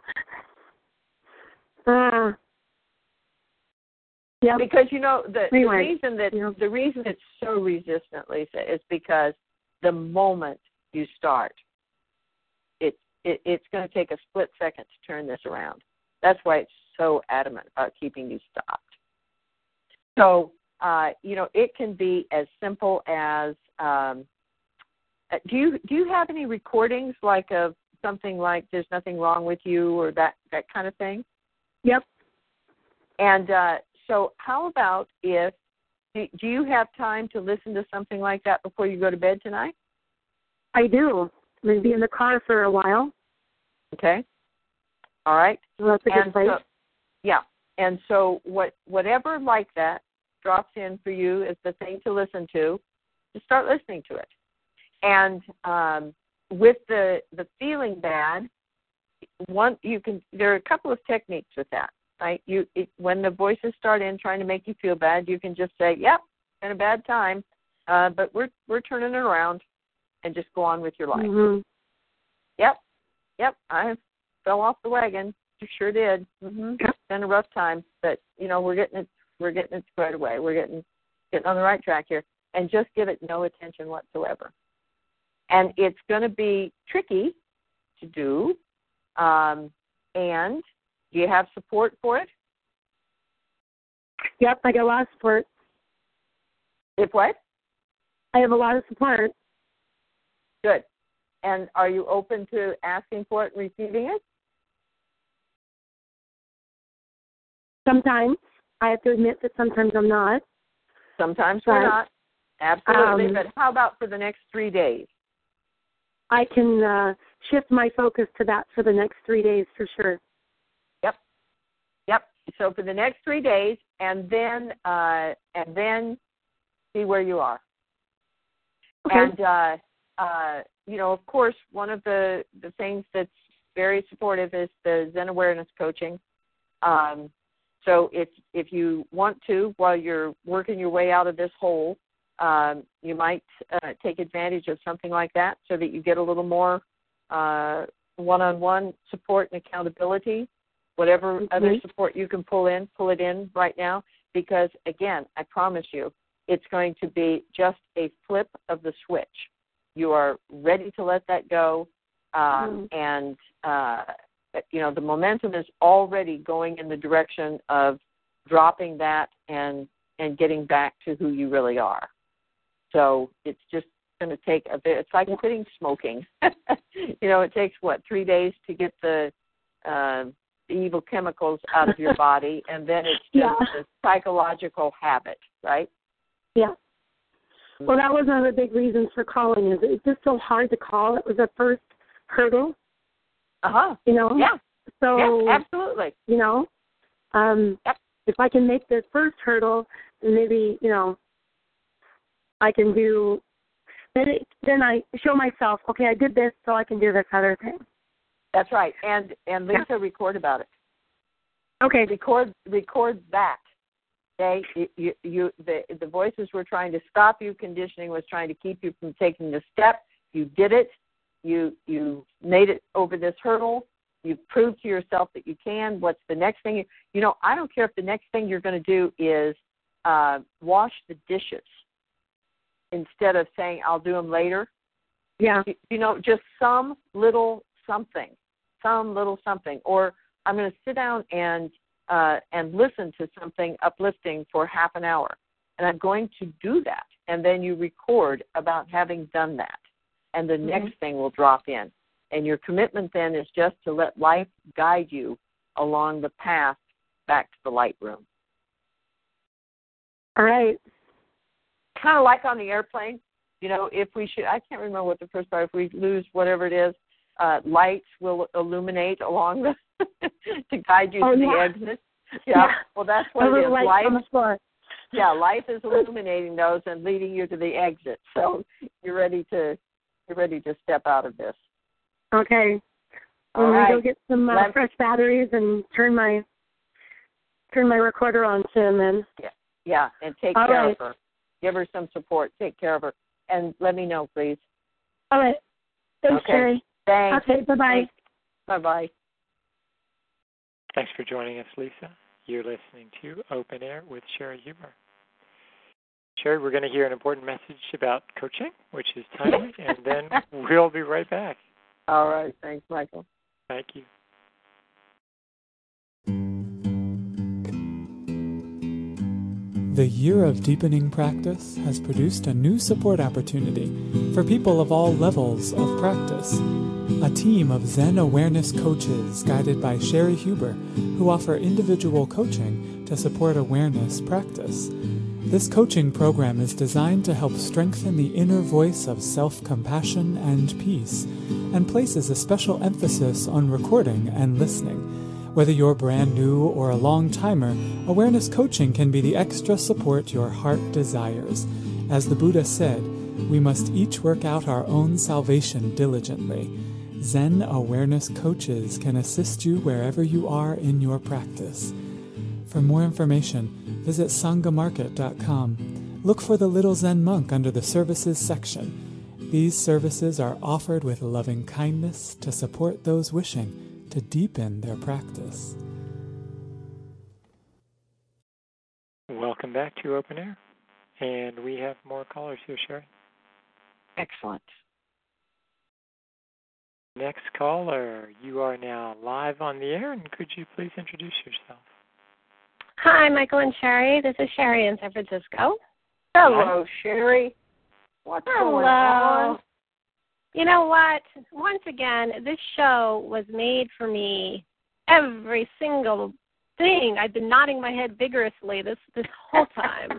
Uh, yeah. Because you know the, anyway, the reason that yeah. the reason it's so resistant, Lisa, is because the moment you start, it, it it's going to take a split second to turn this around. That's why it's so adamant about keeping you stopped. So uh, you know it can be as simple as. Um, Do you do you have any recordings like of something like "There's Nothing Wrong with You" or that, that kind of thing? Yep. And uh, so, how about if do, do you have time to listen to something like that before you go to bed tonight? I do. I'm going to be in the car for a while. Okay. All right. Well, that's a good and place. So, yeah. And so, what whatever like that drops in for you as the thing to listen to, just start listening to it. And um, with the the feeling bad, one you can there are a couple of techniques with that. Right? You it, when the voices start in trying to make you feel bad, you can just say, "Yep, been a bad time, uh, but we're we're turning it around," and just go on with your life. Mm-hmm. Yep, yep, I fell off the wagon. You sure did. Mm-hmm. It's been a rough time, but you know we're getting it we're getting it squared away. We're getting getting on the right track here, and just give it no attention whatsoever. and it's going to be tricky to do. Um, and do you have support for it? Yep, I got a lot of support. If what? I have a lot of support. Good. And are you open to asking for it and receiving it? Sometimes. I have to admit that sometimes I'm not. Sometimes we're But, not. Absolutely. um, But how about for the next three days? I can uh, shift my focus to that for the next three days for sure. Yep. Yep. So for the next three days, and then uh, and then see where you are. Okay. And uh, uh, you know, of course, one of the, the things that's very supportive is the Zen awareness coaching. Um, so if if you want to, while you're working your way out of this hole, um, you might uh, take advantage of something like that so that you get a little more uh, one-on-one support and accountability. Whatever mm-hmm. other support you can pull in, pull it in right now, because, again, I promise you, it's going to be just a flip of the switch. You are ready to let that go, um, mm-hmm. and, uh, you know, the momentum is already going in the direction of dropping that and, and getting back to who you really are. So it's just going to take a bit. It's like quitting smoking. You know, it takes, what, three days to get the, uh, the evil chemicals out of your body, and then it's just yeah. a psychological habit, right? Yeah. Well, that was one of the big reasons for calling. Is it's just so hard to call. It was the first hurdle. Uh-huh. You know? Yeah. So, yeah, absolutely. You know, um, yep. if I can make the first hurdle, then maybe, you know, I can do, then, it, then I show myself, okay, I did this, so I can do this other thing. That's right. And and Lisa, yeah. record about it. Okay. Record record that. Okay. You, you, you the the voices were trying to stop you. Conditioning was trying to keep you from taking the step. You did it. You you made it over this hurdle. You proved to yourself that you can. What's the next thing? You, you know, I don't care if the next thing you're going to do is uh, wash the dishes instead of saying I'll do them later. Yeah. You, you know, just some little something. Some little something, or I'm going to sit down and uh, and listen to something uplifting for half an hour, and I'm going to do that, and then you record about having done that, and the mm-hmm. next thing will drop in, and your commitment then is just to let life guide you along the path back to the light room. All right. Kind of like on the airplane, you know, if we should, I can't remember what the first part, if we lose whatever it is, Uh, lights will illuminate along the to guide you oh, to yeah. the exit. Yeah. yeah. Well, that's what it is. Life, life, yeah, life is illuminating those and leading you to the exit. So you're ready to you're ready to step out of this. Okay. All I'm right. gonna go get some uh, fresh batteries and turn my turn my recorder on soon. Then. Yeah. Yeah, and take All care right. of her. Give her some support. Take care of her, and let me know, please. All right. Thanks, okay. Sherry. Thanks. Okay, bye-bye. Bye-bye. Thanks for joining us, Lisa. You're listening to Open Air with Sherry Huber. Sherry, we're going to hear an important message about coaching, which is timely, and then we'll be right back. All right. Thanks, Michael. Thank you. The Year of Deepening Practice has produced a new support opportunity for people of all levels of practice. A team of Zen awareness coaches guided by Sherry Huber who offer individual coaching to support awareness practice. This coaching program is designed to help strengthen the inner voice of self-compassion and peace and places a special emphasis on recording and listening. Whether you're brand new or a long-timer, awareness coaching can be the extra support your heart desires. As the Buddha said, we must each work out our own salvation diligently. Zen awareness coaches can assist you wherever you are in your practice. For more information, visit sangamarket dot com. Look for the Little Zen Monk under the Services section. These services are offered with loving kindness to support those wishing to deepen their practice. Welcome back to Open Air. And we have more callers here, Sherry. Excellent. next caller. You are now live on the air, and could you please introduce yourself? Hi, Michael and Sherry. This is Sherry in San Francisco. Hello, Sherry. What's Hello. going on? You know what? Once again, this show was made for me. Every single thing. I've been nodding my head vigorously this this whole time.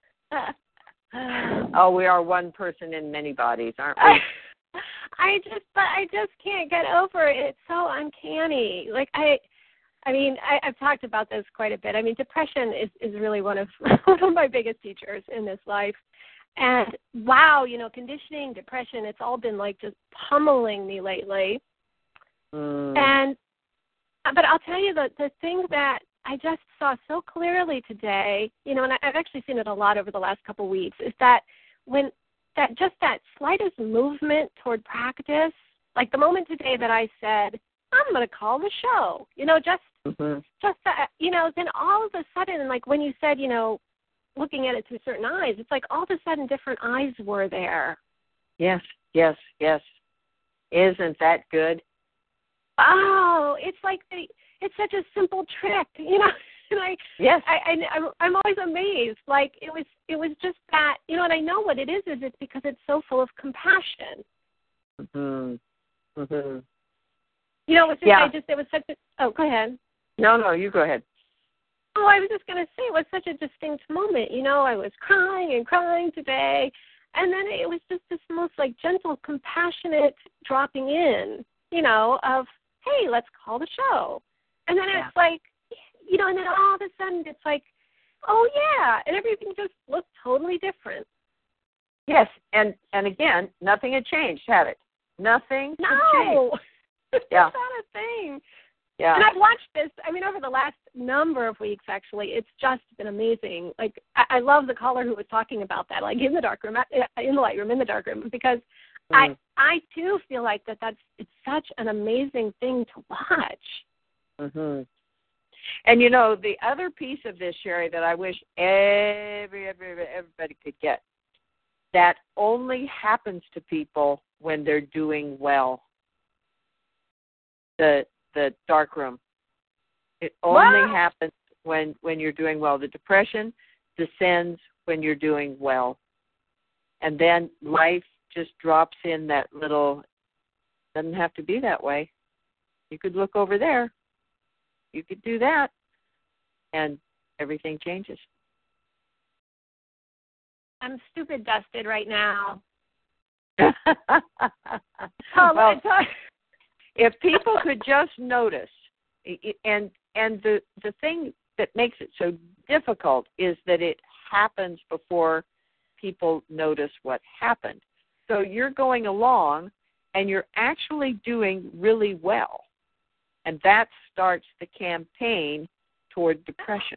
Oh, we are one person in many bodies, aren't we? I just, but I just can't get over it. It's so uncanny. Like I, I mean, I, I've talked about this quite a bit. I mean, depression is, is really one of one of my biggest teachers in this life. And wow, you know, conditioning, depression, it's all been like just pummeling me lately. Mm. And but I'll tell you the the thing that I just saw so clearly today, you know, and I've actually seen it a lot over the last couple of weeks, is that when that just that slightest movement toward practice, like the moment today that I said, I'm going to call the show, you know, just, mm-hmm. just that, you know, then all of a sudden, like when you said, you know, looking at it through certain eyes, it's like all of a sudden different eyes were there. Yes, yes, yes. Isn't that good? Oh, it's like the, it's such a simple trick, you know. And I, yes, I, I, I'm always amazed. Like it was, it was just that, you know. And I know what it is. Is it's because it's so full of compassion. Mhm. Mhm. You know, it was just, yeah. I just, it was such a. Oh, go ahead. No, no, you go ahead. Oh, I was just going to say it was such a distinct moment. You know, I was crying and crying today, and then it was just this most like gentle, compassionate dropping in. You know, of hey, let's call the show, and then yeah. it's like. You know, and then all of a sudden it's like, oh, yeah, and everything just looked totally different. Yes, and, and again, nothing had changed, had it? Nothing no. had changed. Yeah. It's not a thing. Yeah. And I've watched this, I mean, over the last number of weeks, actually. It's just been amazing. Like, I, I love the caller who was talking about that, like in the dark room, in the light room, in the dark room, because mm. I, I, too, feel like that that's it's such an amazing thing to watch. Mm-hmm. And, you know, the other piece of this, Sherry, that I wish every, every, everybody could get, that only happens to people when they're doing well. The the dark room. It only what? happens when, when you're doing well. The depression descends when you're doing well. And then life just drops in that little, doesn't have to be that way. You could look over there. You could do that, and everything changes. I'm stupid dusted right now. oh, well, if people could just notice, and and the, the thing that makes it so difficult is that it happens before people notice what happened. So you're going along, and you're actually doing really well. And that starts the campaign toward depression.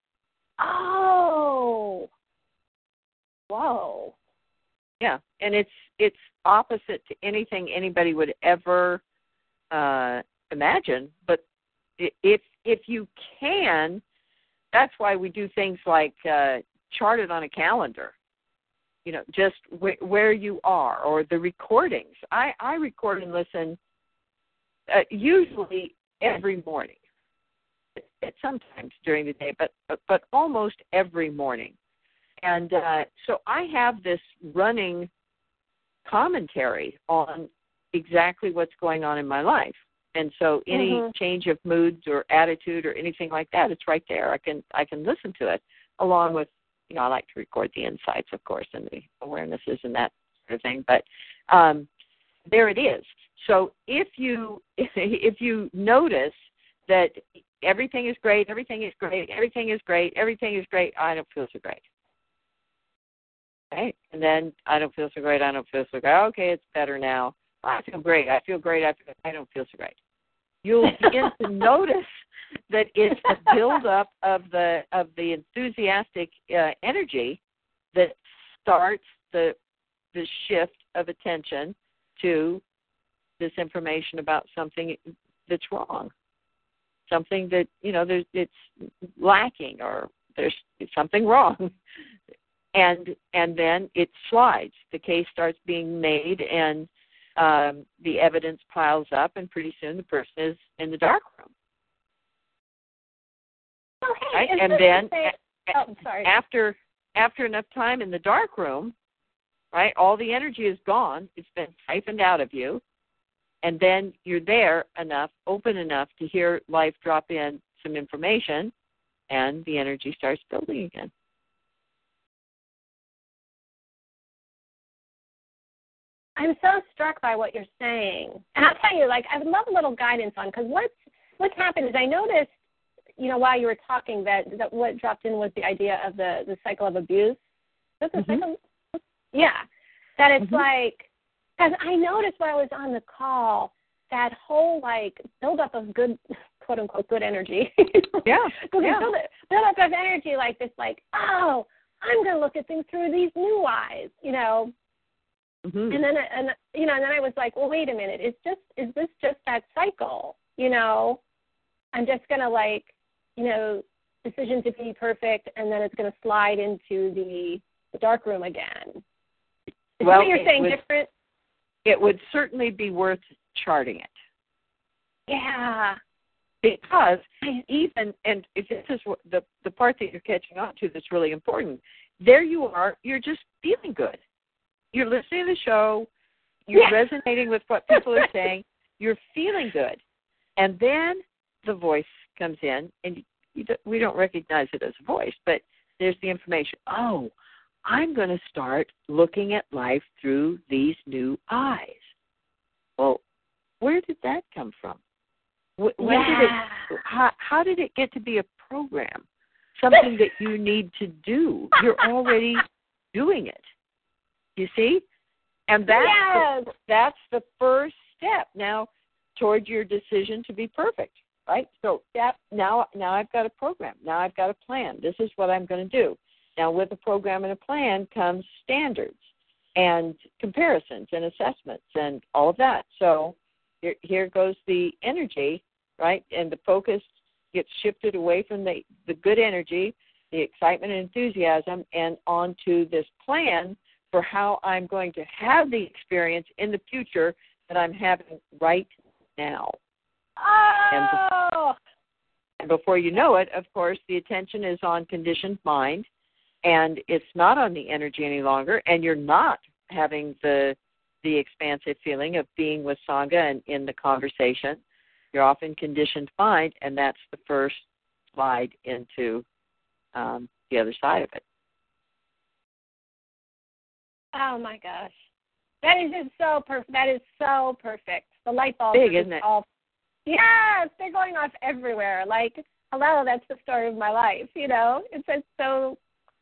Oh. Whoa. Yeah, and it's it's opposite to anything anybody would ever uh, imagine. But if if you can, that's why we do things like uh, chart it on a calendar. You know, just wh- where you are, or the recordings. I, I record and listen uh, usually every morning. It's sometimes during the day, but but, but almost every morning. And uh, so I have this running commentary on exactly what's going on in my life. And so any mm-hmm. change of moods or attitude or anything like that, it's right there. I can I can listen to it, along with, you know, I like to record the insights, of course, and the awarenesses and that sort of thing. But um, there it is. So if you if you notice that everything is great, everything is great, everything is great, everything is great, I don't feel so great. Okay, and then I don't feel so great, I don't feel so great. Okay, it's better now. I feel great, I feel great, I, feel, I don't feel so great. You'll begin to notice that it's the buildup of the of the enthusiastic uh, energy that starts the the shift of attention to this information about something that's wrong, something that, you know, there's it's lacking, or there's something wrong, and and then it slides. The case starts being made, and um, the evidence piles up, and pretty soon the person is in the dark room. Oh, hey, right? is And this then the same- oh, sorry. after after enough time in the dark room, right, all the energy is gone. It's been siphoned out of you. And then you're there enough, open enough to hear life drop in some information, and the energy starts building again. I'm so struck by what you're saying. And I'll tell you, like, I would love a little guidance on, because what's, what's happened is I noticed, you know, while you were talking that, that what dropped in was the idea of the, the cycle of abuse. Is the mm-hmm. cycle? Yeah. That it's mm-hmm. like, because I noticed while I was on the call, that whole, like, buildup of good, quote-unquote, good energy. Yeah. yeah. Build, buildup of energy, like this, like, oh, I'm going to look at things through these new eyes, you know. Mm-hmm. And then, and you know, and then I was like, well, wait a minute. Is just is this just that cycle? You know, I'm just gonna like, you know, decision to be perfect, and then it's gonna slide into the, the dark room again. Is well, what you're saying would, different? It would certainly be worth charting it. Yeah. Because even, and if this is what the the part that you're catching on to that's really important, there you are. You're just feeling good. You're listening to the show, you're yeah. resonating with what people are saying, you're feeling good. And then the voice comes in, and you don't, we don't recognize it as a voice, but there's the information. Oh, I'm going to start looking at life through these new eyes. Well, where did that come from? When yeah. did it? How, how did it get to be a program? Something that you need to do. You're already doing it. You see? And that's, yes. the, that's the first step now toward your decision to be perfect, right? So that, now, now I've got a program. Now I've got a plan. This is what I'm going to do. Now with a program and a plan comes standards and comparisons and assessments and all of that. So here, here goes the energy, right? And the focus gets shifted away from the, the good energy, the excitement and enthusiasm, and onto this plan for how I'm going to have the experience in the future that I'm having right now. Oh! And before you know it, of course, the attention is on conditioned mind, and it's not on the energy any longer, and you're not having the the expansive feeling of being with Sangha and in the conversation. You're off in conditioned mind, and that's the first slide into um, the other side of it. Oh my gosh, that is just so perfect. That is so perfect. The light bulbs big, are isn't it? All, yes, they're going off everywhere. Like, hello, that's the story of my life. You know, it's just so.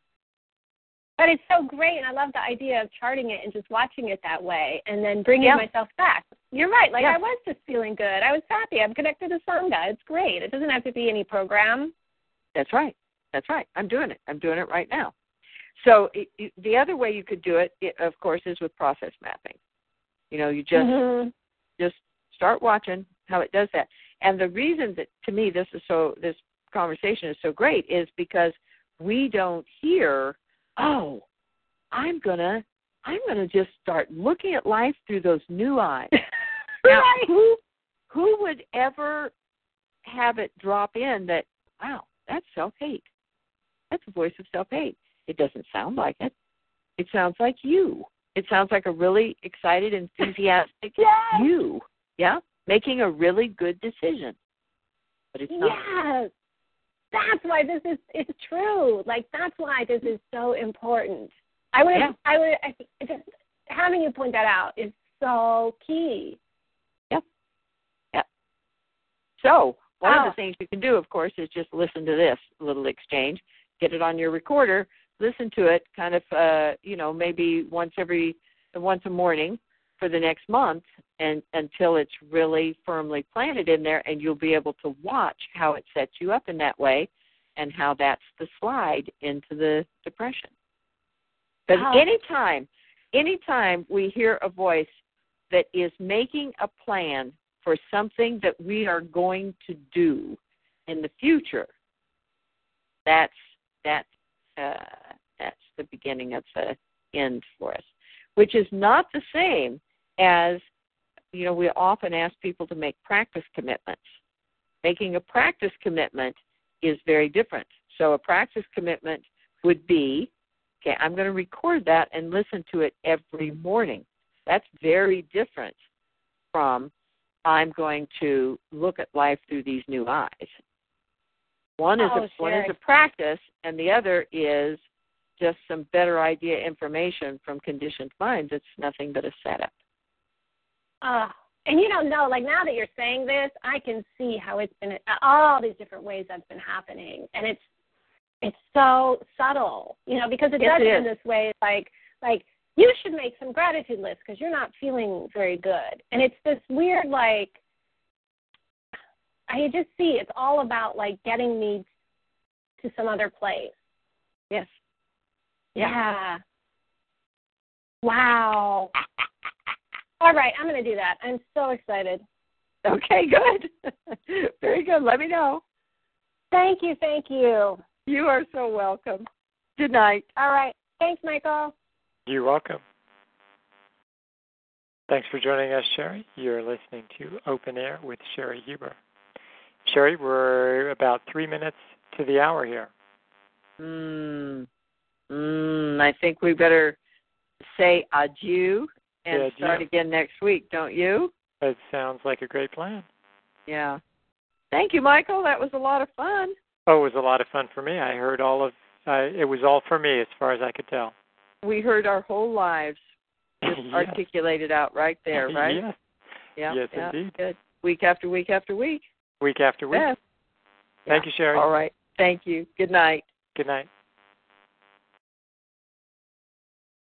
But it's so great, and I love the idea of charting it and just watching it that way, and then bringing yeah. myself back. You're right. Like yeah. I was just feeling good. I was happy. I'm connected to Sangha. It's great. It doesn't have to be any program. That's right. That's right. I'm doing it. I'm doing it right now. So it, it, the other way you could do it, it, of course, is with process mapping. You know, you just mm-hmm. just start watching how it does that. And the reason that, to me, this is so this conversation is so great is because we don't hear, oh, I'm gonna I'm gonna just start looking at life through those new eyes. Now, right. who who would ever have it drop in that, wow, that's self-hate. That's a voice of self-hate. It doesn't sound like it. It sounds like you. It sounds like a really excited, enthusiastic yes. you, yeah, making a really good decision. But it's not. Yes. That's why this is it's true. Like, that's why this is so important. I would, yeah. I would, I, just having you point that out is so key. Yep. Yep. So one oh. of the things you can do, of course, is just listen to this little exchange, get it on your recorder, listen to it kind of, uh, you know, maybe once every, once a morning for the next month and until it's really firmly planted in there, and you'll be able to watch how it sets you up in that way and how that's the slide into the depression. Because oh. anytime, anytime we hear a voice that is making a plan for something that we are going to do in the future, that's that's uh, that's the beginning of the end for us, which is not the same as you know, we often ask people to make practice commitments. Making a practice commitment is very different. So a practice commitment would be, okay, I'm going to record that and listen to it every morning. That's very different from I'm going to look at life through these new eyes. One is, oh, a, one is a practice, and the other is just some better idea information from conditioned minds. It's nothing but a setup. Uh, and you don't know, like now that you're saying this, I can see how it's been, all these different ways that's been happening. And it's it's so subtle, you know, because it Yes, does it it is. in this way, like, like you should make some gratitude lists because you're not feeling very good. And it's this weird, like, I just see it's all about, like, getting me to some other place. Yes. Yeah. yeah. Wow. All right, I'm going to do that. I'm so excited. Okay, good. Very good. Let me know. Thank you, thank you. You are so welcome. Good night. All right. Thanks, Michael. You're welcome. Thanks for joining us, Sherry. You're listening to Open Air with Sherry Huber. Sherry, we're about three minutes to the hour here. Mm, mm, I think we better say adieu and yeah, start adieu. again next week, don't you? That sounds like a great plan. Yeah. Thank you, Michael. That was a lot of fun. Oh, it was a lot of fun for me. I heard all of, uh, it was all for me as far as I could tell. We heard our whole lives just yes. articulated out right there, right? Yes. Yeah, yes, yeah, indeed. Good. Week after week after week. Week after week. Yes. Thank yeah. you, Sherry. All right. Thank you. Good night. Good night.